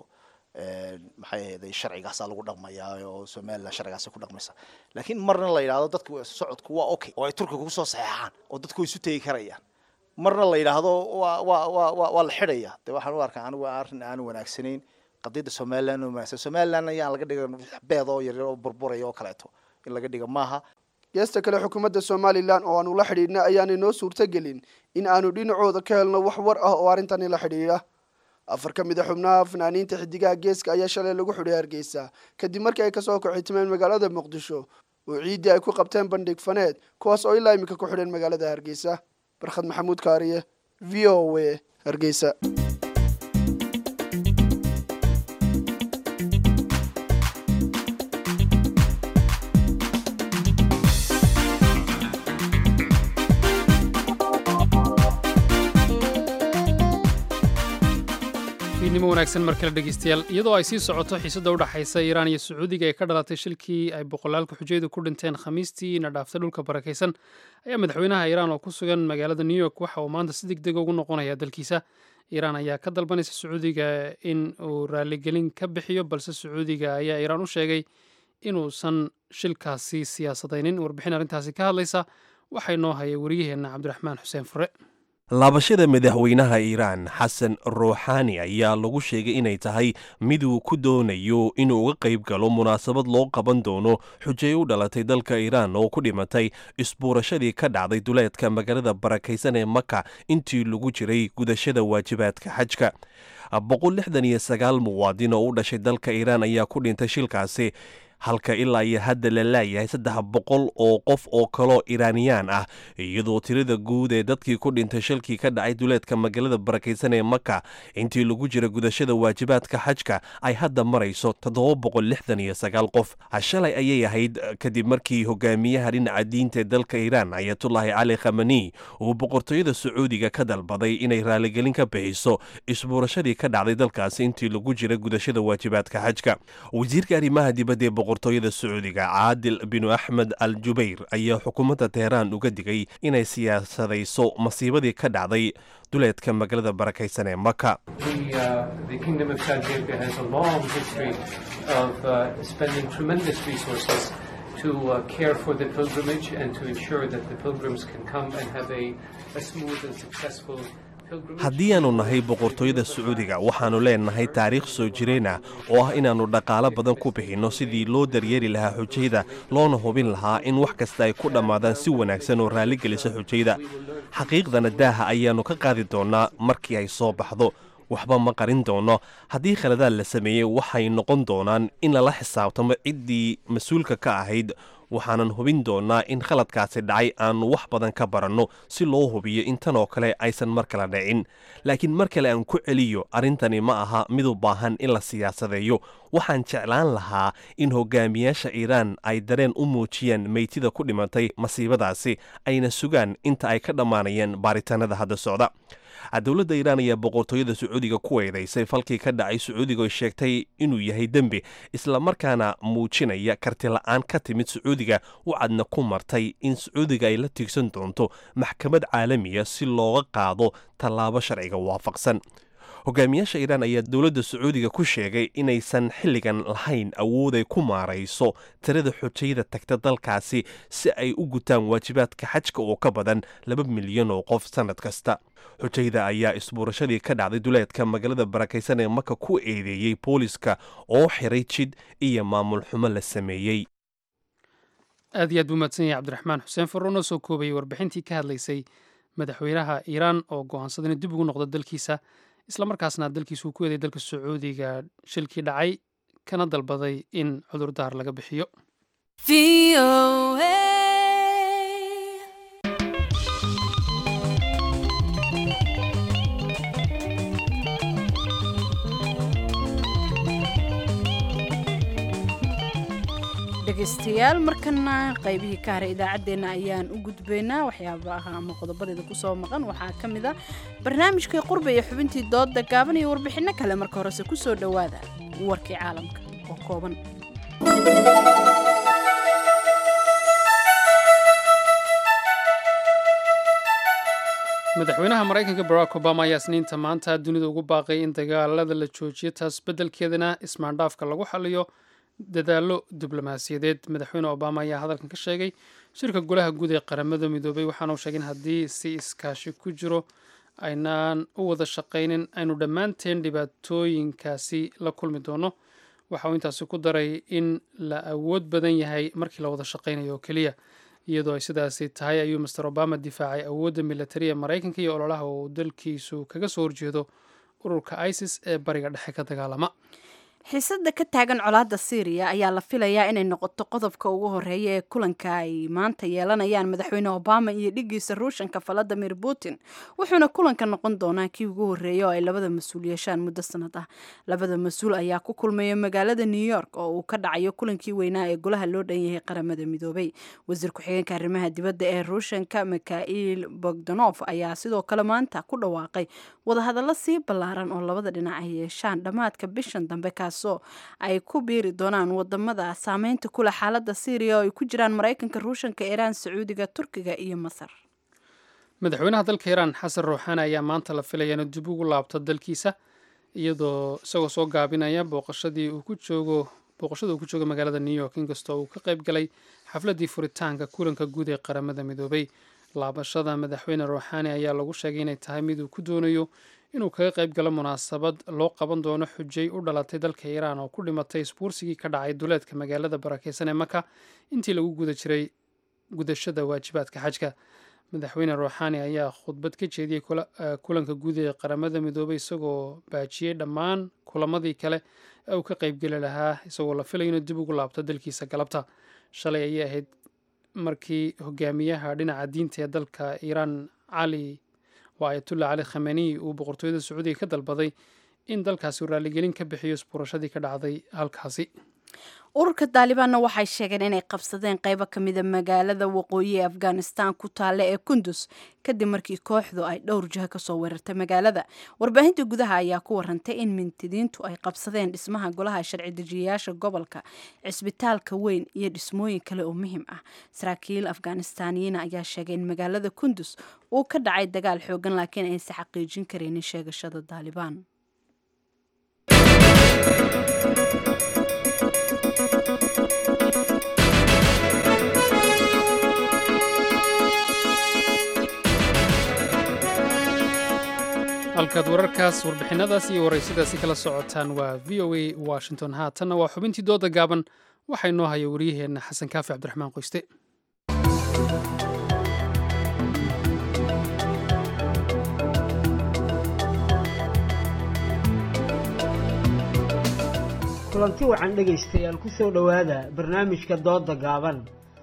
maxay ahayd sharcigaas lagu dhaqmayaa oo Soomaaliland sharcigaas ku dhaqmaysa laakiin marna la yiraahdo dadku socodku waa okay oo ay Turkiga ku soo saxeexaan oo dadku isu tagi karayaan marna la yiraahdo waa la xidhaya waxaan u arkaa anigu arrin aan wanaagsanayn qadiyada Somaliland ayaan laga dhigo beedo yar oo burburaya oo kaleeto in laga dhigo maaha. geesta kale xukuumadda Somaliland oo aanu la xidhiidhnay ayaanay noo suurtagelin in aanu dhinacooda ka helno wax war ah oo arrintan la xidhiidha. 4 ka mid ah xubnaha fanaaniinta xidigaha geeska ayaa shalay lagu xidhay Hargeysa kadib markii ay ka soo kicitimeen magaalada Muqdisho oo ciidii ay ku qabteen bandhig faneed kuwaas oo ilaa imika ku xidhan magaalada Hargeysa. Barkhad Maxamuud Kaariye VOA Hargeysa. nimo wanaagsan markale dhegeystayaal iyadoo ay sii socoto xiisada u dhaxaysa Iiraan iyo Sacuudiga ee ka dhalatay shilkii ay boqolaalka xujaydu ku dhinteen Khamiistii na dhaaftay dhulka barakeysan ayaa madaxweynaha Iiraan oo ku sugan magaalada New York waxa uu maanta si degdeg ugu noqonaya dalkiisa. Iiraan ayaa ka dalbanaysa Sacuudiga in uu raaligelin ka bixiyo balse Sacuudiga ayaa Iiraan u sheegay inuusan shilkaasi siyaasadaynin. warbixin arrintaasi ka hadlaysa waxay noo hayay wariyaheenna Cabdiraxmaan Xuseen Fure. laabashada madaxweynaha Iiraan Xasan Rouhani ayaa lagu sheegay inay tahay mid uu ku doonayo inuu uga qayb galo munaasabad loo qaban doono xujay u dhalatay dalka Iiraan oo ku dhimatay isbuurashadii ka dhacday duleedka magaalada barakeysan ee Maka intii lagu jiray gudashada waajibaadka xajka. 169 muwaadin oo u dhashay dalka Iiraan ayaa ku dhintay shilkaasi halka ilaa iyo hadda la leeyahay 300 oo qof oo kale Iiraaniyaan ah iyadoo tirada guud ee dadkii ku dhintay shilkii ka dhacay duleedka magaalada barakeysan ee Maka intii lagu jira gudashada waajibaadka xajka ay hadda marayso 769 qof. shalay ayay ahayd kadib markii hogaamiyaha dhinaca diinta ee dalka Iiraan Ayatollah Ali Khamenei uu boqortooyada Sacuudiga ka dalbaday inay raaligelin ka bixiso isbuurashadii ka dhacday dalkaasi intii lagu jira gudashada waajibaadka xajka. wasiirka arrimaha dibadda boqortooyada Sacuudiga Caadil bin Axmed Al Jubayr ayaa xukuumadda Teheraan uga digay inay siyaasadayso masiibadii ka dhacday duleedka magaalada barakeysan ee Maka. The Kingdom of Saudi has a long history of spending tremendous resources to care for the pilgrimage and to ensure that the pilgrims can come and have a smooth and successful haddii aanu nahay boqortooyada Sacuudiga waxaanu leenahay taariikh soo jireen ah oo ah inaanu dhaqaale badan ku bixino sidii loo daryeeri lahaa xujayda loona hubin lahaa in wax kasta ay ku dhamaadaan si wanaagsan oo raali gelisa xujayda. xaqiiqdana daaha ayaanu ka qaadi doonaa markii ay soo baxdo waxba ma qarin doono. haddii khaladaad la sameeyay waxay noqon doonaan in lala xisaabtamo ciddii mas'uulka ka ahayd waxaanan hubin doonaa in khaladkaasi dhacay aanu wax badan ka baranno si loo hubiyo in tan oo kale aysan mar kale dhicin. laakiin mar kale aan ku celiyo, arrintani ma aha mid u baahan in la siyaasadeeyo. waxaan jeclaan lahaa in hogaamiyaasha Iiraan ay dareen u muujiyaan meydida ku dhimatay masiibadaasi, ayna sugaan inta ay ka dhammaanayeen baaritaanada hadda socda. dowladda Iiraan ayaa boqortooyada Sacuudiga ku eedeysay falkii ka dhacay Sacuudiga oo sheegtay inuu yahay dembi, isla markaana muujinaya karti la'aan ka timid Sacuudiga, wacadna ku martay in Sacuudiga ay la tiigsan doonto maxkamad caalamiya si looga qaado tallaabo sharciga waafaqsan. hogaamiyaasha Iiraan ayaa dowladda Sacuudiga ku sheegay inaysan xilligan lahayn awood ay ku maarayso tirada xujayada tagta dalkaasi si ay u gutaan waajibaadka xajka oo ka badan 2 milyan oo qof sanad kasta. xujayada ayaa isbuurashadii ka dhacday duleedka magaalada barakaysan ee Maka ku eedeeyey booliska oo xiray jid iyo maamul xumo la sameeyey. aad iyo aad buu mahadsan yahay cabdiraxmaan xuseen farruun oo soo koobayay warbixintii ka hadlaysay madaxweynaha Iiraan oo go'aansaday inuu dib ugu noqdo dalkiisa, isla markaasna dalkiisu ku eeday dalka Sacuudiga shilkii dhacay kana dalbaday in cudurdaar laga bixiyo. dhegeystayaal markana qaybihii ka haray idaacaddeenna ayaan u gudbaynaa. waxyaabaha ama qodobadeeda ku soo maqan waxaa ka mid a barnaamijkii qurba iyo xubintii dooda gaaban iyo warbixinno kale. marka horese ku soo dhowaada warkii caalamka oo kooban. madaxweynaha Mareykanka Barack Obama ayaa Isniinta maanta dunida ugu baaqay in dagaalada la joojiyo, taas beddelkeedana ismaandhaafka lagu xaliyo dadaallo diblomaasiyadeed. madaxweyne Obama ayaa hadalkan ka sheegay shirka golaha guud ee qaramada midoobay, waxaana uu sheegay in haddii si iskaashi ku jiro aynaan u wada shaqaynin aynu dhammaanteen dhibaatooyinkaasi la kulmi doono. waxa uu intaasi ku daray in la awood badan yahay markii la wada shaqaynayo oo keliya. iyadoo ay sidaasi tahay ayuu Mr Obama difaacay awoodda militariga Mareykanka iyo ololaha uu dalkiisu kaga soo horjeedo ururka ISIS ee bariga dhexe ka dagaalama. xiisada ka taagan colaadda Syria ayaa la filayaa inay noqoto qodobka ugu horeeya ee kulanka ay maanta yeelanayaan madaxweyne Obama iyo dhigiisa Ruushka Vladimir Putin. wuxuuna kulanka noqon doonaa kii ugu horeeya oo ay labada mas'uul yeeshaan muddo sanad ah. labada mas'uul ayaa ku kulmaya magaalada New York oo uu ka dhacayo kulankii weynaa ee golaha loo dhan yahay qaramada midoobay. wasiir ku-xigeenka arrimaha dibadda ee Ruushka Mikhail Bogdanov ayaa sidoo kale maanta ku dhawaaqay wadahadallo sii ballaaran oo labada dhinac ay yeeshaan dhammaadka bishan dambe ay ku biiri doonaan wadamada saameynta ku leh xaaladda Syria oo ay ku jiraan Mareykanka, Ruushka, Iiraan, Sacuudiga, Turkiga iyo Masar. madaxweynaha dalka Iiraan Xasan Rouhani ayaa maanta la filaya inuu dib ugu laabto dalkiisa iyadoo isagoo soo gaabinaya booqashada uu ku joogo magaalada New York, inkastoo uu ka qayb galay xafladii furitaanka kulanka guud ee qaramada midoobay. laabashada madaxweyne Rouhani ayaa lagu sheegay inay tahay mid uu ku doonayo inuu kaga qayb galo munaasabad loo qaban doono xujay u dhalatay dalka Iiraan oo ku dhimatay isbuursigii ka dhacay duleedka magaalada barakeysan ee Maka intii lagu guda jiray gudashada waajibaadka xajka. madaxweyne Rouhani ayaa khudbad ka jeediyey kulanka guud ee qaramada midoobay isagoo baajiyey dhammaan kulamadii kale ee uu ka qayb geli lahaa, isagoo la filayo inuu dib ugu laabto dalkiisa galabta. shalay ayay ahayd markii hogaamiyaha dhinaca diinta ee dalka Iiraan Ayatollah Ali Khamenei uu boqortooyada Sacuudiga ka dalbaday in dalkaasi raaligelin ka bixiyo isbuurashadii ka dhacday halkaasi. ururka Taliban waxay sheegeen inay qabsadeen qaybo ka mid ah magaalada waqooyi ee Afghanistan ku taale ee Kunduz kadib markii kooxdu ay dhowr jiha ka soo weerartay magaalada. warbaahinta gudaha ayaa ku warantay in mintidiintu ay qabsadeen dhismaha golaha sharci dejiyayaasha gobolka, cisbitaalka weyn iyo dhismooyin kale oo muhiim ah. saraakiil Afghanistaniyiin ayaa sheegay in magaalada Kunduz uu ka dhacay dagaal xoogan laakiin aysan xaqiijin karin sheegashada Taliban. halkaad wararkaas warbixinadaas iyo waraysidaasi kala socotaan waa VOA Washington. haatanna waa xubintii dooda gaaban waxaa inoo haya wariyaheenna xasan kaafi cabdiraxmaan qoyste. kulanti wacan dhegaystayaal ku soo dhowaada barnaamijka dooda gaaban.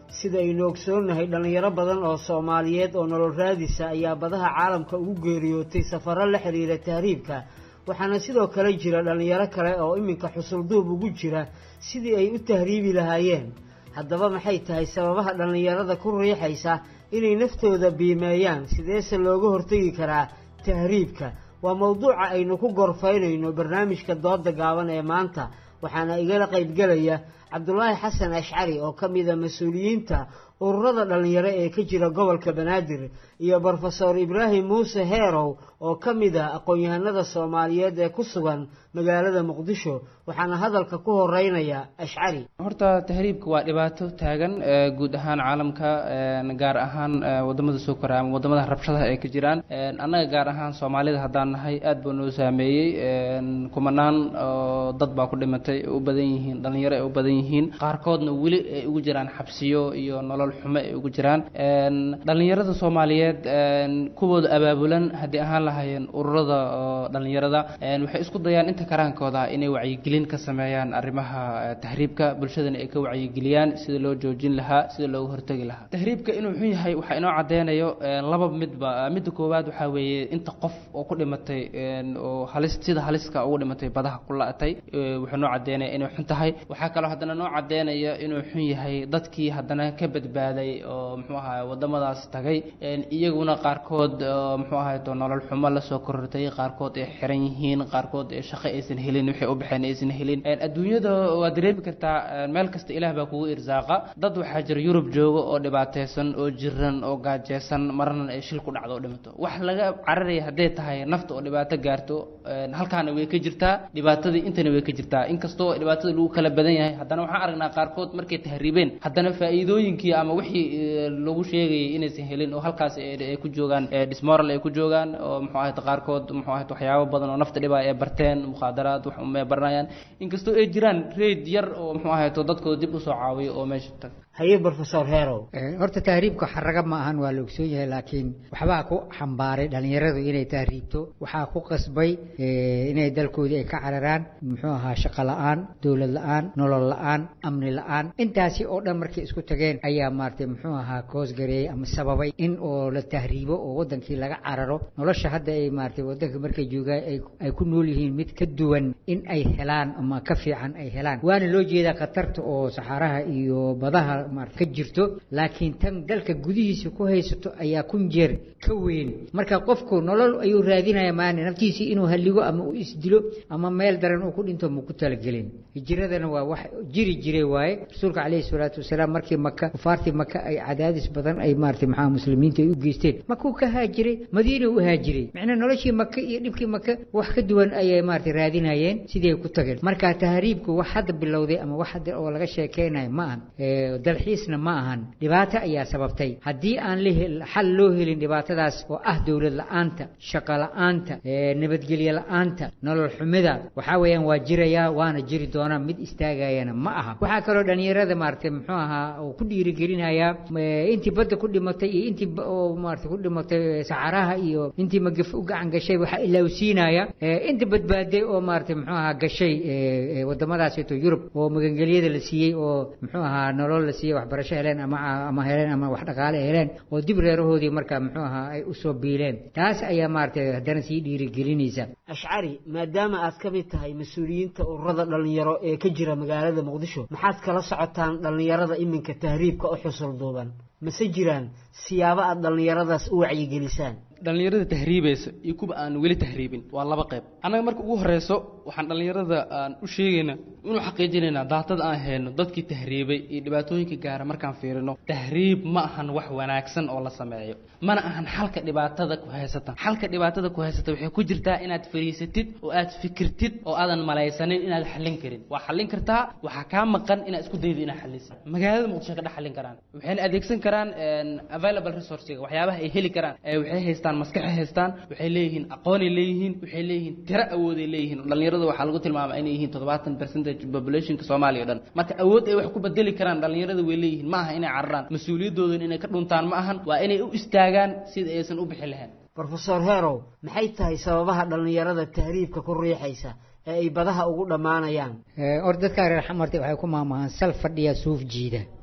sida aynu ogsoonnahay dhallinyaro badan oo soomaaliyeed oo nolol raadisa ayaa badaha caalamka ugu geeriyootay safarro la xiriira tahriibka waxaana sidoo kale jira dhallinyaro kale oo iminka xusulduub ugu jira sidii ay u tahriibi lahaayeen haddaba maxay tahay sababaha dhallinyarada ku riixaysa inay naftooda biimeeyaan sideese looga hortegi karaa tahriibka waa mawduuca aynu ku gorfaynayno barnaamijka dooda gaaban ee maanta waxaana igala qaybgelaya cabdulaahi xasan ashcari oo ka mida mas-uuliyiinta ururada dhallinyaro ee ka jira gobolka banaadir iyo brofesor ibraahim muuse heerow oo ka mid ah aqoon-yahanada soomaaliyeed ee ku sugan magaalada muqdisho waxaana hadalka ku horeynaya ashcari horta tahriibka waa dhibaato taagan guud ahaan caalamka gaar ahaan wadamada soo koraya ama wadamada rabshadaha ay ka jiraan annaga gaar ahaan soomaalida haddaan nahay aad buu noo saameeyey kumanaan dad baa ku dhimatay u badan yihiin dhallinyaro ay u badan yihiin qaarkoodna weli ay ugu jiraan xabsiyo iyo nolol xumo ay ugu jiraan dhallinyarada soomaaliyeed kuwooda abaabulan haddii ahaan lahaayeen ururada dhallinyarada waxay isku dayaan inta karaankooda inay wacyigelin ka sameeyaan arrimaha tahriibka bulshadana ay ka wacyigeliyaan sida loo joojin lahaa sida looga hortagi lahaa tahriibka inuu xun yahay waxaa inoo cadeynayo laba midda koowaad waxaa weeye inta qof oo ku dhimatay oo sida haliska ugu dhimatay badaha ku la-atay wuxuu noo cadeynaya inay xun tahay waxaa kaloo haddana noo cadeynaya inuu xun yahay dadkii haddana ka badbaaday oo muxuu ahaay wadamadaas tagay iyaguna qaarkood muxuu ahaay nolol xumo lasoo korortay qaarkood ay xiran yihiin qaarkood ay shaqo aysan helin waxay u baxeen aysan helin adduunyada waa dareemi kartaa meel kasta ilaah baa kugu irsaaqa dad waxaa jira yurub jooga oo dhibaateysan oo jiran oo gaajeysan marna ay shil ku dhacdo oo dhimato wax laga cararaya hadday tahay nafta oo dhibaato gaarto halkaana way ka jirtaa dhibaatadii intana way ka jirtaa inkastoo dhibaatada lagu kala badan yahay haddana waxaan aragnaa qaarkood markay tahriibeen haddana faa'iidooyinkii ama wixii lagu sheegayay inaysan helin oo halkaas ay ku joogaan dismoral ay ku joogaan oo muxuu ahayd qaarkood muxuu ahayd waxyaabo badan oo nafta dhibaa ay barteen mukhaadaraad wax umay baranayaan inkastoo ay jiraan reed yar oo muxuu ahayd dadkooda dib usoo caawiyo oo meesha tag haye brofesor heerow horta tahriibka xaraga ma ahan waa la ogsoon yahay laakiin waxbaa ku xambaaray dhallinyaradu inay tahriibto waxaa ku qasbay inay dalkoodii ay ka cararaan muxuu ahaa shaqo la-aan dowlad la-aan nolol la-aan amni la-aan intaasi oo dhan markay isku tageen ayaa maaragtay muxuu ahaa koosgareeyey ama sababay in oo la tahriibo oo wadankii laga cararo nolosha hadda ay maaragtay wadanka markay joogaan ay ku nool yihiin mid ka duwan in ay helaan ama ka fiican ay helaan waana loo jeedaa khatarta oo saxaaraha iyo badaha ka jirto laakiin tan dalka gudihiisa ku haysato ayaa kun jeer ka weyn marka qofku nolol ayuu raadinaya maana naftiisa inuu halligo ama uu isdilo ama meel daran uu ku dhinto ma ku talagelin hijiradana waa wax jiri jiray waaye rasuulka calayhi salaatu wasalaam markii maka kufaartii maka ay cadaadis badan ay maartay maxaa muslimiinta ay u geysteen makuu ka haajiray madiina u haajiray macna noloshii maka iyo dhibkii maka wax ka duwan ayay maartay raadinayeen sidii ay ku tageen marka tahriibku wax hadda bilowday ama wax hadda oo laga sheekeynayo ma ahan dalxiisna ma ahan dhibaato ayaa sababtay haddii aan xal loo helin dhibaatadaas oo ah dowlad la-aanta shaqo la-aanta nabadgelyo la-aanta nolol xumida waxaa weeyaan waa jirayaa waana jiri doonaa mid istaagayana ma aha waxaa kaloo dhalinyarada maaragtay muxuu ahaa oo ku dhiirigelinayaa intii badda ku dhimatay iyo intii oo maaragtay ku dhimatay saxaraha iyo intii magaf u gacan gashay waxaa ilowsiinaya inta badbaaday oo maaragtay muxuu ahaa gashay wadamadaasito Yurub oo magangelyada la siiyey oo muxuu ahaa nolol la siiyey waxbarasho heleen ama heleen ama wax dhaqaale heleen oo dib reerahoodii marka muxuu ahaa ay u soo biileen taas ayaa maaragtay haddana sii dhiirigelinaysa ashcari maadaama aad ka mid tahay mas-uuliyiinta ururada dhalinyaro ee ka jira magaalada muqdisho maxaad kala socotaan dhalinyarada iminka tahriibka u xusul duuban mase jiraan siyaabo aad dhalinyaradaas u wacyigelisaan dhalinyarada tahriibaysa iyo kuwa aan weli tahriibin waa laba qayb anaga marka ugu horeyso waxaan dhalinyarada aan u sheegaynaa inuu xaqiijinaynaa daatada aan hayno dadkii tahriibay iyo dhibaatooyinka gaara markaan fiirino tahriib ma ahan wax wanaagsan oo la sameeyo mana ahan xalka dhibaatada ku haysata xalka dhibaatada ku haysata waxay ku jirtaa inaad fariisatid oo aad fikirtid oo aadan malaysanin inaad xallin karin waa xallin kartaa waxaa kaa maqan inaad isku daydo inaad xalliso magaalada muqdisho ka dhex xallin karaan waxayna adeegsan karaan available resourcega waxyaabaha ay heli karaan waxay haystaan maskaxay haystaan waxay leeyihiin aqoonay leeyihiin waxay leeyihiin tiro awooday leeyihiin dhalinyarada waxaa lagu tilmaamaa inay yihiin 70% populationka Soomaaliya dhan marka awood ay wax ku bedeli karaan dhalinyarada way leeyihiin ma aha inay cararaan mas'uuliyadooda inay ka dhuntaan ma ahan waa inay u istaagaan sida aysan u bixi lahayn Professor Herow maxay tahay sababaha dhalinyarada tahriibka ku riixaysa ee ay badaha ugu dhamaanayaan or dadka reer xamartay waxay ku maamahan sal fadhiya suuf jiida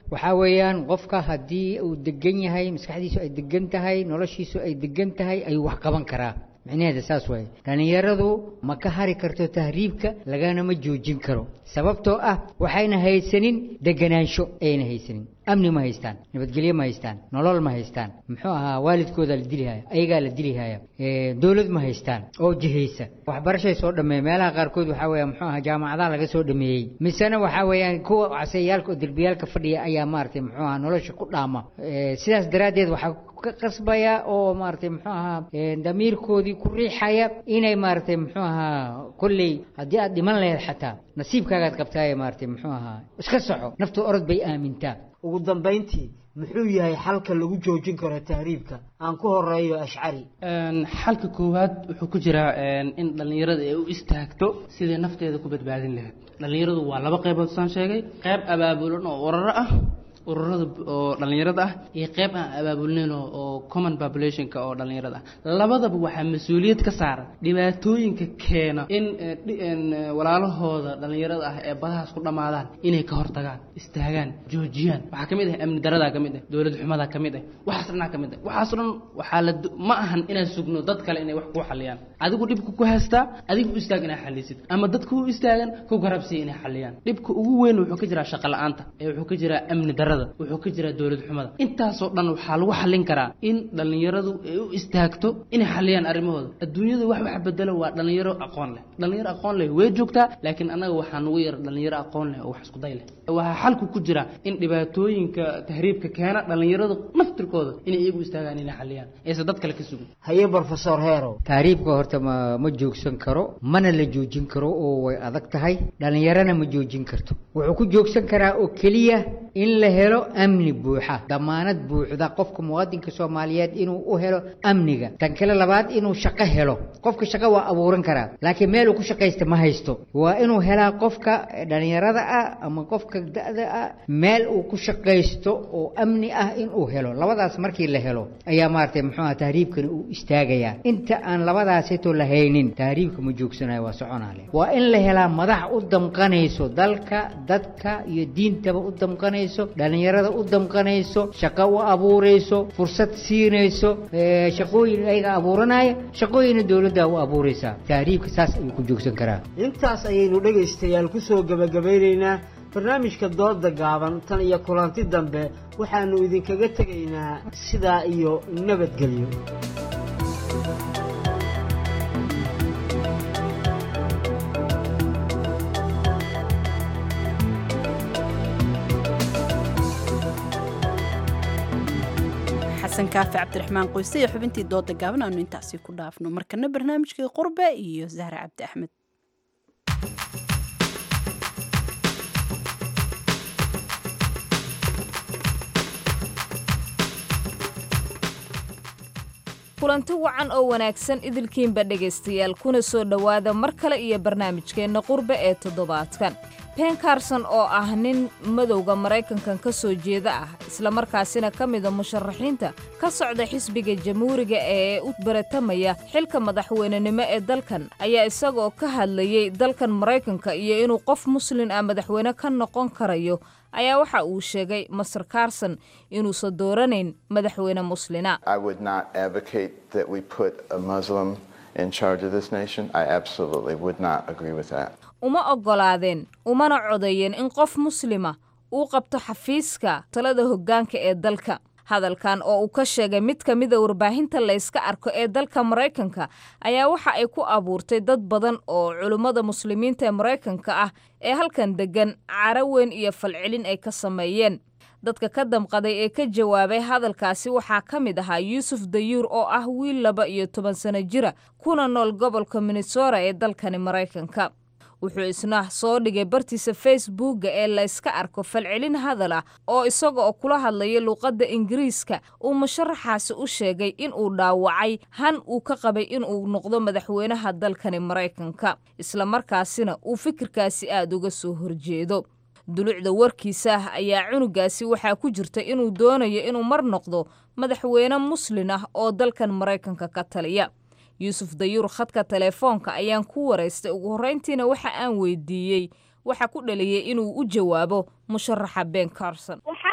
waxaa weeyaan qofka haddii uu degan yahay maskaxdiisu ay degan tahay noloshiisu ay degan tahay ayuu wax qaban karaa micnaheeda saas waaye dhalinyaradu ma ka hari karto tahriibka lagana ma joojin karo sababtoo ah waxayna haysanin deganaansho ayna haysanin amni ma haystaan nabadgelyo ma haystaan nolol ma haystaan muxuu ahaa waalidkooda la dilihaya ayagaa la dilihaya dowlad ma haystaan oo jihaysa waxbarashay soo dhameeyay meelaha qaarkood waxaa weeya muxuu ahaa jaamacadaha laga soo dhameeyey misena waxaa weeyaan kuwa casayaalka oo derbiyaalka fadhiya ayaa maaragtay muxuu ahaa nolosha ku dhaama sidaas daraaddeed waxaa ka qasbaya oo maaragtay muxuu ahaa damiirkoodii ku riixaya inay maaragtay muxuu ahaa kolley haddii aad dhiman lahayd xataa nasiibkaagaad qabtaaye maaragtay muxuu ahaa iska soco naftu orod bay aamintaa ugu dambayntii muxuu yahay xalka lagu joojin karo tahriibka aan ku horeeyo ashcari xalka koowaad wuxuu ku jiraa in dhalinyarada ay u istaagto sidii nafteeda ku badbaadin lahayd dhalinyaradu waa laba qaybood saan sheegay qayb abaabulan oo uraro ah ururada oo dhalinyarada ah iyo qayb aan abaabulnayn oo common populationka oo dhalinyarada ah labadaba waxaa mas-uuliyad ka saaran dhibaatooyinka keena in walaalahooda dhalinyarada ah ee badahaas ku dhammaadaan inay ka hortagaan istaagaan joojiyaan waxaa ka mid ah amni daradaa ka mid ah dowlad xumadaa ka mid ah waxaas dhanaa ka mid ah waxaas dhan waxaa ma ahan inaan sugno dad kale inay wax kuu xaliyaan adigu dhibka ku haystaa adigu u istaag inaa xalisid ama dadku u istaagan ku garabsiya inay xaliyaan dhibka ugu weyn wuxuu ka jiraa shaqo la-aanta wuxuu ka jiraa amni darada wuxuu ka jiraa dowlad xumada intaasoo dhan waxaa lagu xallin karaa in dhalinyaradu ay u istaagto inay xaliyaan arrimahooda adduunyada wax bedelo waa dhalinyaro aqoon leh way joogtaa laakiin annaga waxaa nugu yar dhalinyaro aqoon leh oo wax isku day leh waxaa xalku ku jira in dhibaatooyinka tahriibka keena dhalinyaradu naftirkooda inay iyagu istaagaan inay xaliyaan aysan dad kale ka sugin haye professor heerow tahriibka horta ma joogsan karo mana la joojin karo oo way adag tahay dhalinyarana ma joojin karto wuxuu ku joogsan karaa oo keliya in la helo amni buuxa damaanad buuxda qofka muwaadinka Soomaaliyeed inuu u helo amniga tan kale labaad inuu shaqo helo qofka shaqo waa abuuran karaa laakiin meel uu ku shaqeysto ma haysto waa inuu helaa qofka dhalinyarada ah ama qofka da'da ah meel uu ku shaqeysto oo amni ah inuu helo labadaas markii la helo ayaa maartay muxuu tahriibkan uu istaagaya inta aan labadaas ito la haynin tahriibka ma joogsanayo waa soconaale waa in la helaa madax u damqanayso dalka dadka iyo diintaba u damqanayso dhalinyarada u damqanayso shaqo u abuurayso fursad siinayso shaqooyin ayaga abuuranaya shaqooyin dawladda u abuuraysa tahriibka saas ayuu ku joogsan karaa intaas ayaynu dhagaystayaal ku soo gabagabaynaynaa barnaamijka dooda gaaban tan iyo kulanti dambe waxaanu idinkaga tegaynaa sidaa iyo nabadgelyo xasan kaafi cabdiraxmaan qoyse iyo xubintii dooda gaaban aanu intaasi ku dhaafno markana barnaamijkii qurbe iyo zahra cabdi axmed kulanti wacan oo wanaagsan idilkiinba dhegaystayaal kuna soo dhowaada mar kale iyo barnaamijkeenna qurbe ee toddobaadkan Ben Carson oo ah nin madowga Maraykankan ka soo jeeda ah isla markaasina ka mid ah musharaxiinta ka socda xisbiga jamhuuriga ee u baratamaya xilka madaxweynenimo ee dalkan ayaa isagoo ka hadlayay dalkan Maraykanka iyo inuu qof muslim ah madaxweyne ka noqon karayo ayaa waxa uu sheegay Mr. Carson inuusan dooranayn madaxweyne muslina. I would not advocate that we put a Muslim in charge of this nation. I absolutely would not agree with that. uma ogolaadeen umana codeeyeen in qof muslima uu qabto xafiiska talada hoggaanka ee dalka hadalkan oo uu ka sheegay mid ka mid ah warbaahinta la iska arko ee dalka Maraykanka ayaa waxa ay ku abuurtay dad badan oo culimada muslimiinta ee Maraykanka ah ee halkan degan caraweyn iyo falcelin ay ka sameeyeen dadka ka damqaday ee ka jawaabay hadalkaasi waxaa ka mid ahaa Yusuf Dayuur oo ah wiil 12 sano jira kuna nool gobolka Minnesota ee dalkani Maraykanka wuxuu isna soo dhigay bartiisa Facebook ee la iska arko falcelin hadal ah oo isaga oo kula hadlaya luqadda Ingiriiska uu musharaxaasi u sheegay in uu dhaawacay han uu ka qabay in uu noqdo madaxweynaha dalkani Maraykanka isla markaasina uu fikirkaasi aad uga soo horjeedo dulucda warkiisa ayaa cunugaasi waxaa ku jirta inuu doonayo inuu mar noqdo madaxweyne muslim ah oo dalkan Maraykanka ka taliya Yusuf Dayuur khadka telefoonka ayaan ku wareystay ugu horeyntiina waxa aan weydiiyey waxa ku dhaliyay inuu u jawaabo musharaxa Ben Carson waxa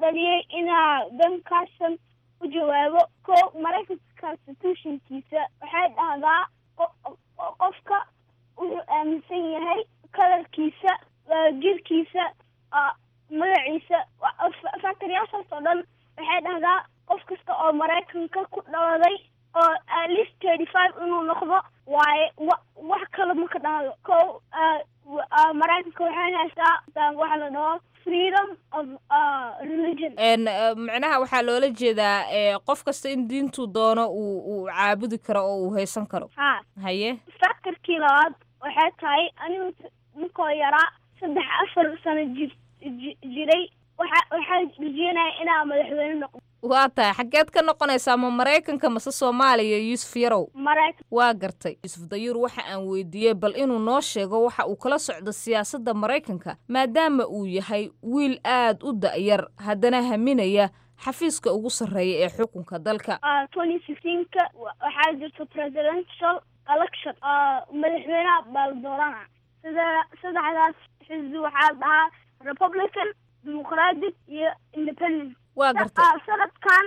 dhaliyay inaa Ben Carson u jawaabo ko Mareykanka constitutionkiisa waxay dhahdaa qofka wuxuu aaminsan yahay kalarkiisa jirkiisa magaciisa faktoryaashaas oo dhan waxay dhahdaa qof kasta oo Mareykanka ku dhaladay oo at least 35 inuu noqdo waaye wax kale ma ka dhahdo ko Mareykanka waxay haystaa waxa la dhaho freedom of religion macnaha waxaa loola jeedaa qof kasta in diintu doono uu caabudi karo oo uu haysan karo haye faktorkii labaad waxay tahay anigu markoo yaraa 3-4 sano jiray waxaa rajeenaya inaa madaxweyne noqdo waa tahay xaggeed ka noqonaysaa ma Mareykanka mase Soomaaliya Yuusuf Yarow waa gartay Yuusuf Dayuur waxa aan weydiiyey bal inuu noo sheego waxa uu kala socdo siyaasadda Mareykanka maadaama uu yahay wiil aad u da'yar haddana haminaya xafiiska ugu sarreeya ee xukunka dalka 2016 waxaa jirta presidential election madaxweynaha baa la dooranaa saddexdaas xisbi waxaa dhahaa Republican Democratic iyo Independent waa gartay sanadkan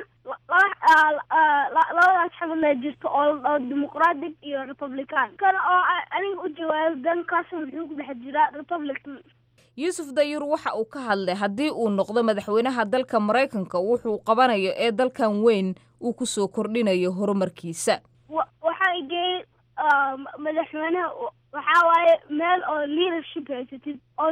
labadaas xubnood jirto oo Democratic iyo Republican kan oo aniga u jawaabo Ben Carson wuxuu ku dhex jiraa Republican Yuusuf Dayuur waxa uu ka hadlay haddii uu noqdo madaxweynaha dalka Mareykanka wuxuu qabanayo ee dalkan weyn uu ku soo kordhinayo horumarkiisa waxay geeyay madaxweynaha waxaa waaye meel oo leadership haysatid oo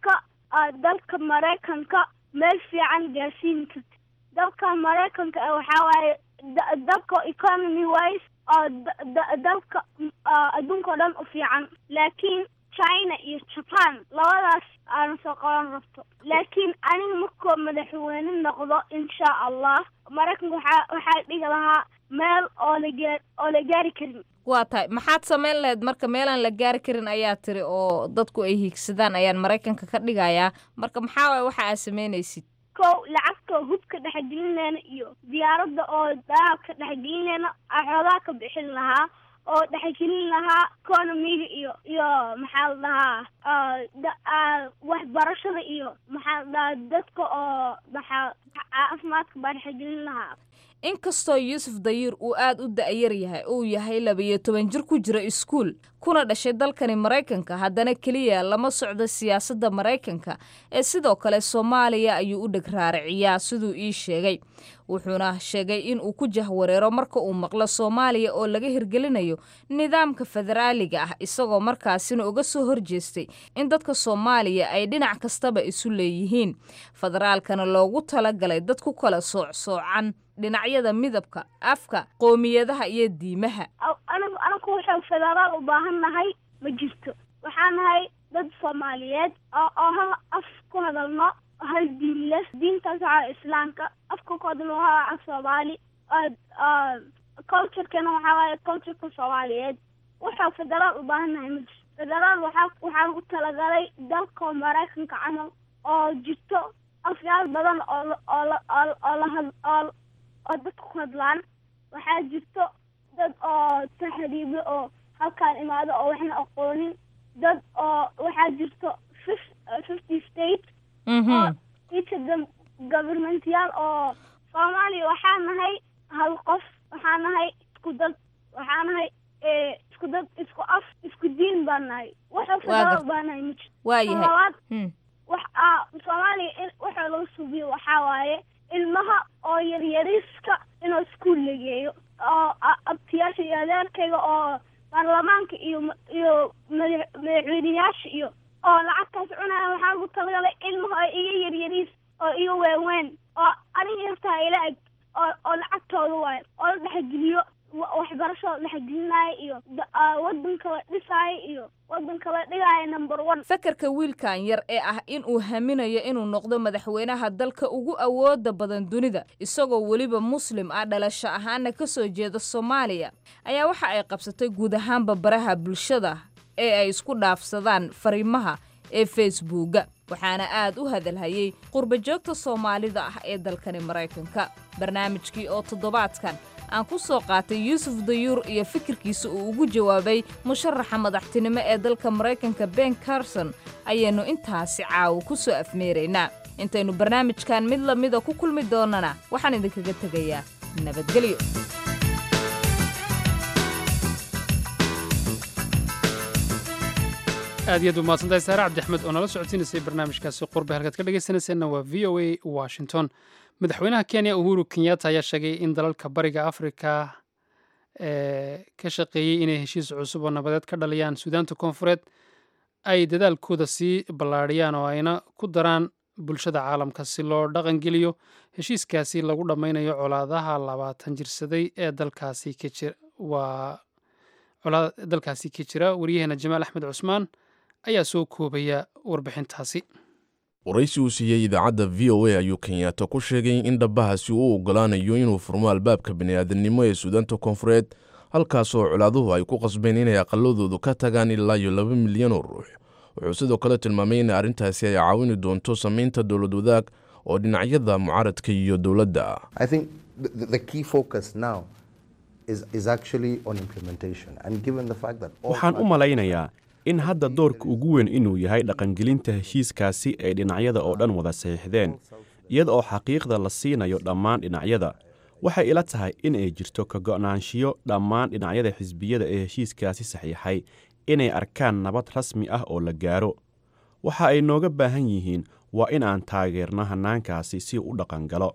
dalka Mareykanka meel fiican gaarsiin kartid dalka Mareykanka waxaa waaye dalka economy wise oo dalka adduunka oo dhan u fiican laakiin China iyo Japan labadaas aan soo qaban rabto laakiin aniga markoo madaxweyne noqdo insha Allah Mareykanka waxaa dhigi lahaa meel oo la gaari karin waa tahay maxaad samayn lahayd marka meelaan la gaari karin ayaa tiri oo dadku ay hiigsadaan ayaan Mareykanka ka dhigayaa marka maxaa waay waxa aad samaynaysid ko lacagta hubka dhexgelinayna iyo diyaaradda oo daabka dhexgelinayna axoodaa ka bixin lahaa oo dhexgelin lahaa economiga iyo maxaa la dhahaa waxbarashada iyo maxaa la dhahaa dadka oo caafimaadka baa dhexgelin lahaa inkastoo Yuusuf Dayuur uu aad u da'yar yahay uu yahay 12 jir ku jira iskuul kuna dhashay dalkani Mareykanka haddana kaliya lama socdo siyaasadda Mareykanka ee sidoo kale Soomaaliya ayuu u dhig raariciyaa siduu ii sheegay wuxuuna sheegay in uu ku jahwareero marka uu maqlo Soomaaliya oo laga hirgelinayo nidaamka federaaliga ah isagoo markaasina uga soo horjeestay in dadka Soomaaliya ay dhinac kastaba isu leeyihiin federaalkana loogu talagalay dad ku kala soocan dhinacyada midabka afka qoomiyadaha iyo diimaha anagu waxaan federaal u baahannahay ma jirto waxaan nahay dad Soomaaliyeed oo hal af ku hadalno hal diin leh diintaas waa Islaamka afka ku hadalno waa Soomaali culture-kana waxaa waaye culture-ka Soomaaliyeed waxaan federaal u baahannahay ma jirto federaal waxaa lagu talagalay dalka Mareykanka camal oo jirto afyaal badan oo dadku ku hadlaan waxaa jirto dad oo taxriibo oo halkaan imaado oo waxna aqoonin dad oo waxaa jirto 50 state each of them governmentyaal oo Soomaaliya waxaa nahay hal qof waxaa nahay isku dad waxaa nahay isku dad isku af isku diin baan nahay waxa federaal baan nahay mid waayahay Soomaaliya waxa lagu suubiyo waxaa waaye ilmaha oo yaryariska inuu iskuul la geeyo oo abtiyaasha iyo adeerkayga oo baarlamaanka iyo madaxweynayaasha iyo oo lacagtaas cunaya waxaa lagu talagalay ilmaha iga yaryariis oo iga waaweyn oo aniga yartaa ila eg oo lacagtooda waayo oo la dhexgeliyo waxbarasho la dhexgelinaayo iyo wadanka la dhisaayo iyo wadanka la dhigaayo number 1 fakarka wiilkan yar ee ah in uu haminayo inuu noqdo madaxweynaha dalka ugu awooda badan dunida isagoo waliba muslim ah dhalasho ahaana ka soo jeeda Soomaaliya ayaa waxa ay qabsatay guud ahaanba baraha bulshada ee ay isku dhaafsadaan fariimaha ee Facebook waxaana aad u hadalhayay qurba joogta Soomaalida ah ee dalkani Mareykanka barnaamijkii oo toddobaadkan aan ku soo qaatay Yuusuf Dayuur iyo fikirkiisa uu ugu jawaabay musharaxa madaxtinimo ee dalka Mareykanka Ben Carson ayaynu intaasi caaw ku soo afmeeraynaa intaynu barnaamijkan mid lamida ku kulmi doonana waxaan idinkaga tegayaa nabadgelyo. aad iyo mahadsantahay saare cabdi axmed oo nala socodsiinaysay barnaamijkaasi qurbe halkaad ka dhegaysanayseena waa v o a washington. madaxweynaha kenya uhuru kenyatta ayaa sheegay in dalalka bariga afrika ka shaqeeyey inay heshiis cusub oo nabadeed ka dhaliyaan suudaanta koonfureed ay dadaalkooda sii ballaadhiyaan oo ayna ku daraan bulshada caalamka si loo dhaqangeliyo heshiiskaasi lagu dhammaynayo colaadaha 20 jirsaday ee dalkaasi ka jira. waryaheena jamaal axmed cusmaan ayaa soo koobaya warbixintaasi. waraysi uu siiyey idaacadda v o a ayuu kenyatta ku sheegay in dhabahaasi uu ogolaanayo inuu furmo albaabka bini'aadanimo ee suudaanta koonfureed halkaasoo colaaduhu ay ku qasbeen inay aqaladoodu ka tagaan ilaa iyo 2 milyan oo ruux. wuxuu sidoo kale tilmaamay in arrintaasi ay caawini doonto samaynta dowlad wadaag oo dhinacyada mucaaradka iyo dowladda ah. waxaan u malaynayaa in hadda doorka ugu weyn inuu yahay dhaqangelinta heshiiskaasi ay dhinacyada oo dhan wada saxiixdeen iyada oo xaqiiqda la siinayo dhammaan dhinacyada. waxay ila tahay in ay jirto ka go'naanshiyo dhammaan dhinacyada xisbiyada ee heshiiskaasi saxiixay inay arkaan nabad rasmi ah oo la gaaro. waxa ay nooga baahan yihiin waa in aan taageerno hannaankaasi si u dhaqangalo.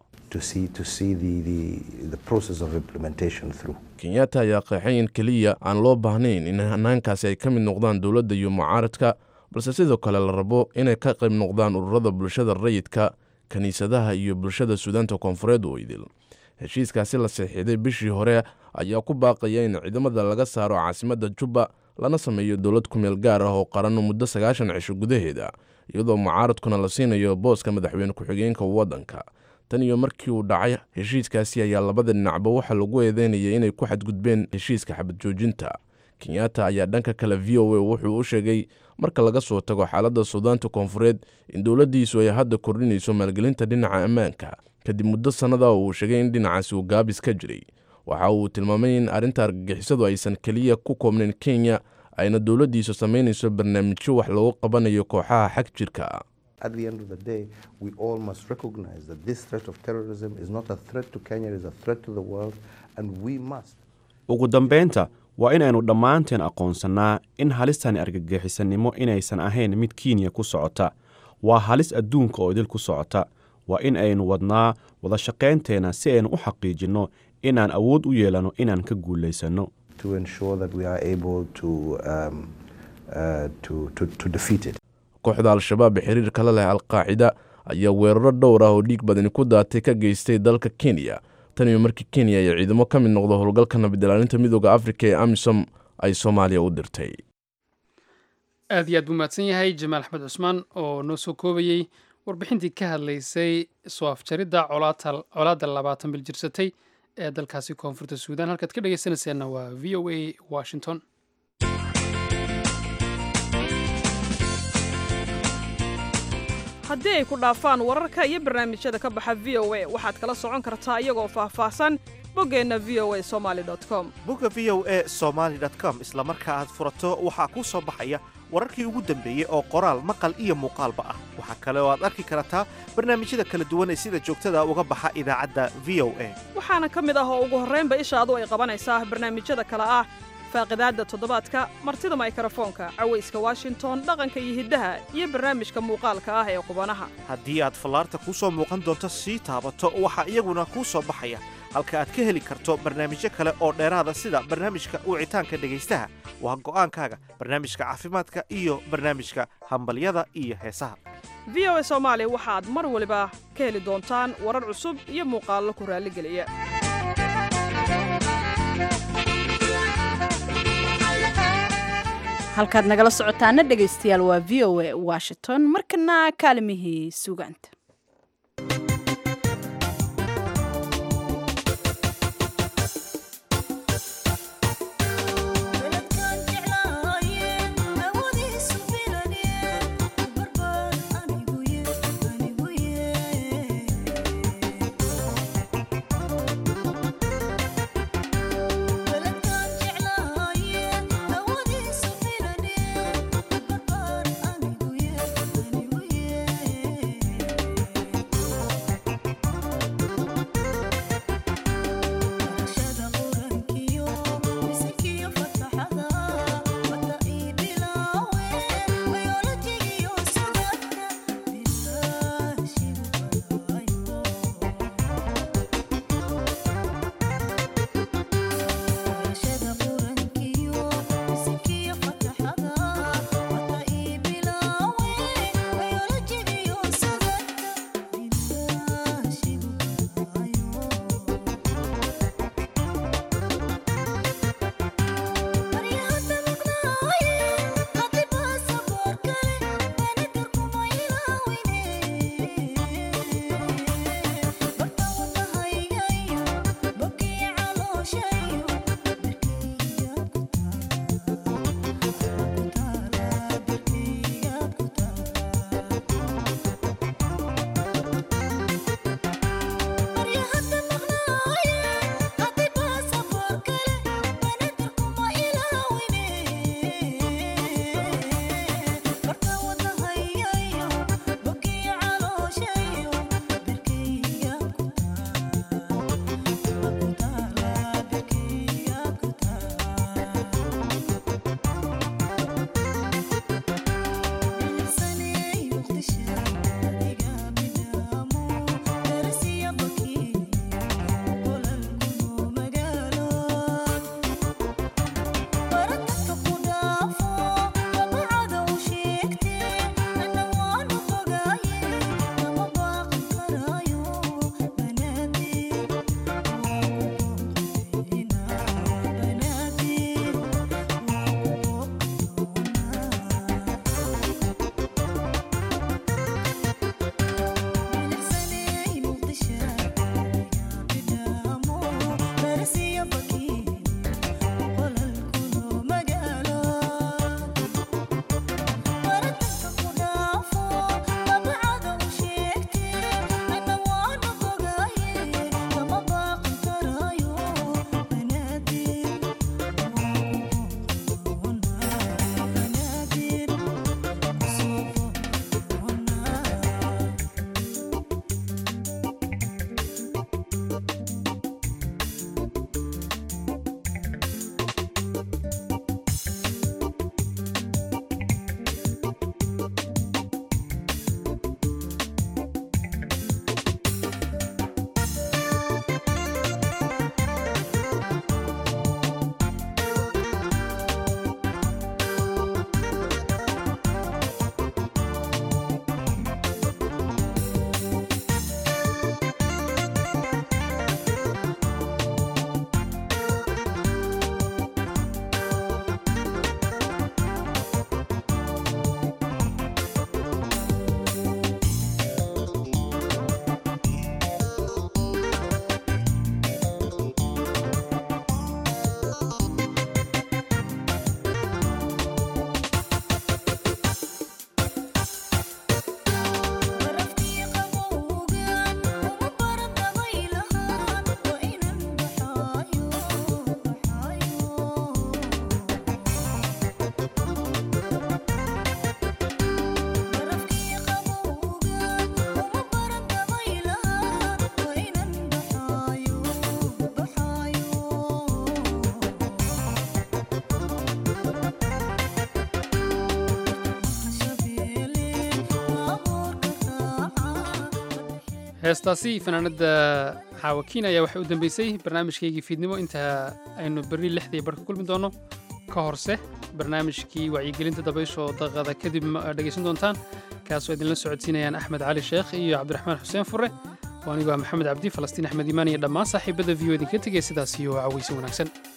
kenyatta ayaa qeexay in keliya aan loo baahnayn in hannaankaasi ay ka mid noqdaan dowladda iyo mucaaradka, balse sidoo kale la rabo inay ka qayb noqdaan ururada bulshada rayidka, kiniisadaha iyo bulshada suudaanta koonfureed oo idil. heshiiskaasi la saxiixday bishii hore ayaa ku baaqaya in ciidamada laga saaro caasimadda Juba lana sameeyo dowlad ku meel gaar ah oo qaran muddo 90 cisho gudaheeda, iyadoo mucaaradkuna la siinayo booska madaxweyne ku-xigeenka waddanka. tan iyo markii uu dhacay heshiiskaasi ayaa labada dhinacba waxa lagu eedeynayay inay ku xadgudbeen heshiiska xabad joojinta. kenyatta ayaa dhanka kale v o a wuxuu u sheegay marka laga soo tago xaaladda suudaanta koonfureed in dowladdiisu ay hadda kordhinayso maalgelinta dhinaca ammaanka kadib muddo sannada oo uu sheegay in dhinacaasi uu gaabis ka jiray. waxa uu tilmaamay in arrinta argagixisadu aysan keliya ku koobnayn kenya, ayna dowladdiisu samaynayso barnaamijyo wax loogu qabanayo kooxaha xag jirka ah. At the end of the day, we all must recognize that this threat of terrorism is not a threat to Kenya, it is a threat to the world, and we must. ugu dambaynta waa inaynu dhammaanteen aqoonsannaa in halistani argagixisanimo inaysan ahayn mid Kenya ku socota, waa halis adduunka oo idil ku socota. waa in aynu wadnaa wada shaqaynteena si aynu u xaqiijinno inaan awood u yeelano inaan ka guulaysanno. To ensure that we are able to defeat it. kooxda al-shabaab ee xiriirka la leh al-qaacida ayaa weeraro dhowr ah oo dhiig badani ku daatay ka geystay dalka Kenya. tan iyo markii Kenya ay ciidamo ka mid noqdo howlgalka nabad ilaalinta midowga Afrika ee AMISOM ay Soomaaliya u dirtay. aad iyo aad buu mahadsan yahay jamaal axmed cusmaan oo noo soo koobayey warbixintii ka hadlaysay soo afjaridda colaadda 20 bil jirsatay ee dalkaasi koonfurta suudaan. halkaad ka dhegaysanayseena waa v o a washington. haddii ay ku dhaafaan wararka iyo barnaamijyada ka baxa v o a waxaad kala socon kartaa iyagoo faahfaahsan boggeenna v o a somali.com. bogga v o a somali.com isla marka aad furato waxaa kuu soo baxaya wararkii ugu dambeeyey oo qoraal maqal iyo muuqaalba ah. waxaa kale oo aad arki kartaa barnaamijyada kala duwan ee sida joogtada uga baxa idaacadda v o a. waxaana ka mid ah oo ugu horraynba ishaadu ay qabanaysaa barnaamijyada kale ah faaqidaadda toddobaadka, martida mikrofoonka, cawayska washington, dhaqanka iyo hiddaha, iyo barnaamijka muuqaalka ah ee qubanaha. haddii aad fallaarta kuu soo muuqan doonto sii taabato waxaa iyaguna kuu soo baxaya halka aad ka heli karto barnaamijyo kale oo dheeraada sida barnaamijka wicitaanka dhegaystaha. waa go'aankaaga barnaamijka caafimaadka iyo barnaamijka hambalyada iyo heesaha. v o a soomaali waxaad mar waliba ka heli doontaan warar cusub iyo muuqaallo ku raalligeliya. halkaad nagala socotaana dhegaystayaal waa v o a washington. markana kaalimihii sugaanta. heestaasi fanaanada xaawakiin ayaa waxay u dambeysay barnaamijkaygii fiidnimo inta aynu berri 6 barka kulmi doono ka horse barnaamijkii wacyigelinta dabaysha oo daqiiqada kadib dhegaysan doontaan kaasoo idinla socodsiinayaan axmed cali sheekh iyo cabdiraxmaan xuseen fure oo anigoo maxamed cabdi falastiin axmed iimaan iyo dhammaan saaxiibada v o idinka tegay sidaas iyo cawaysi wanaagsan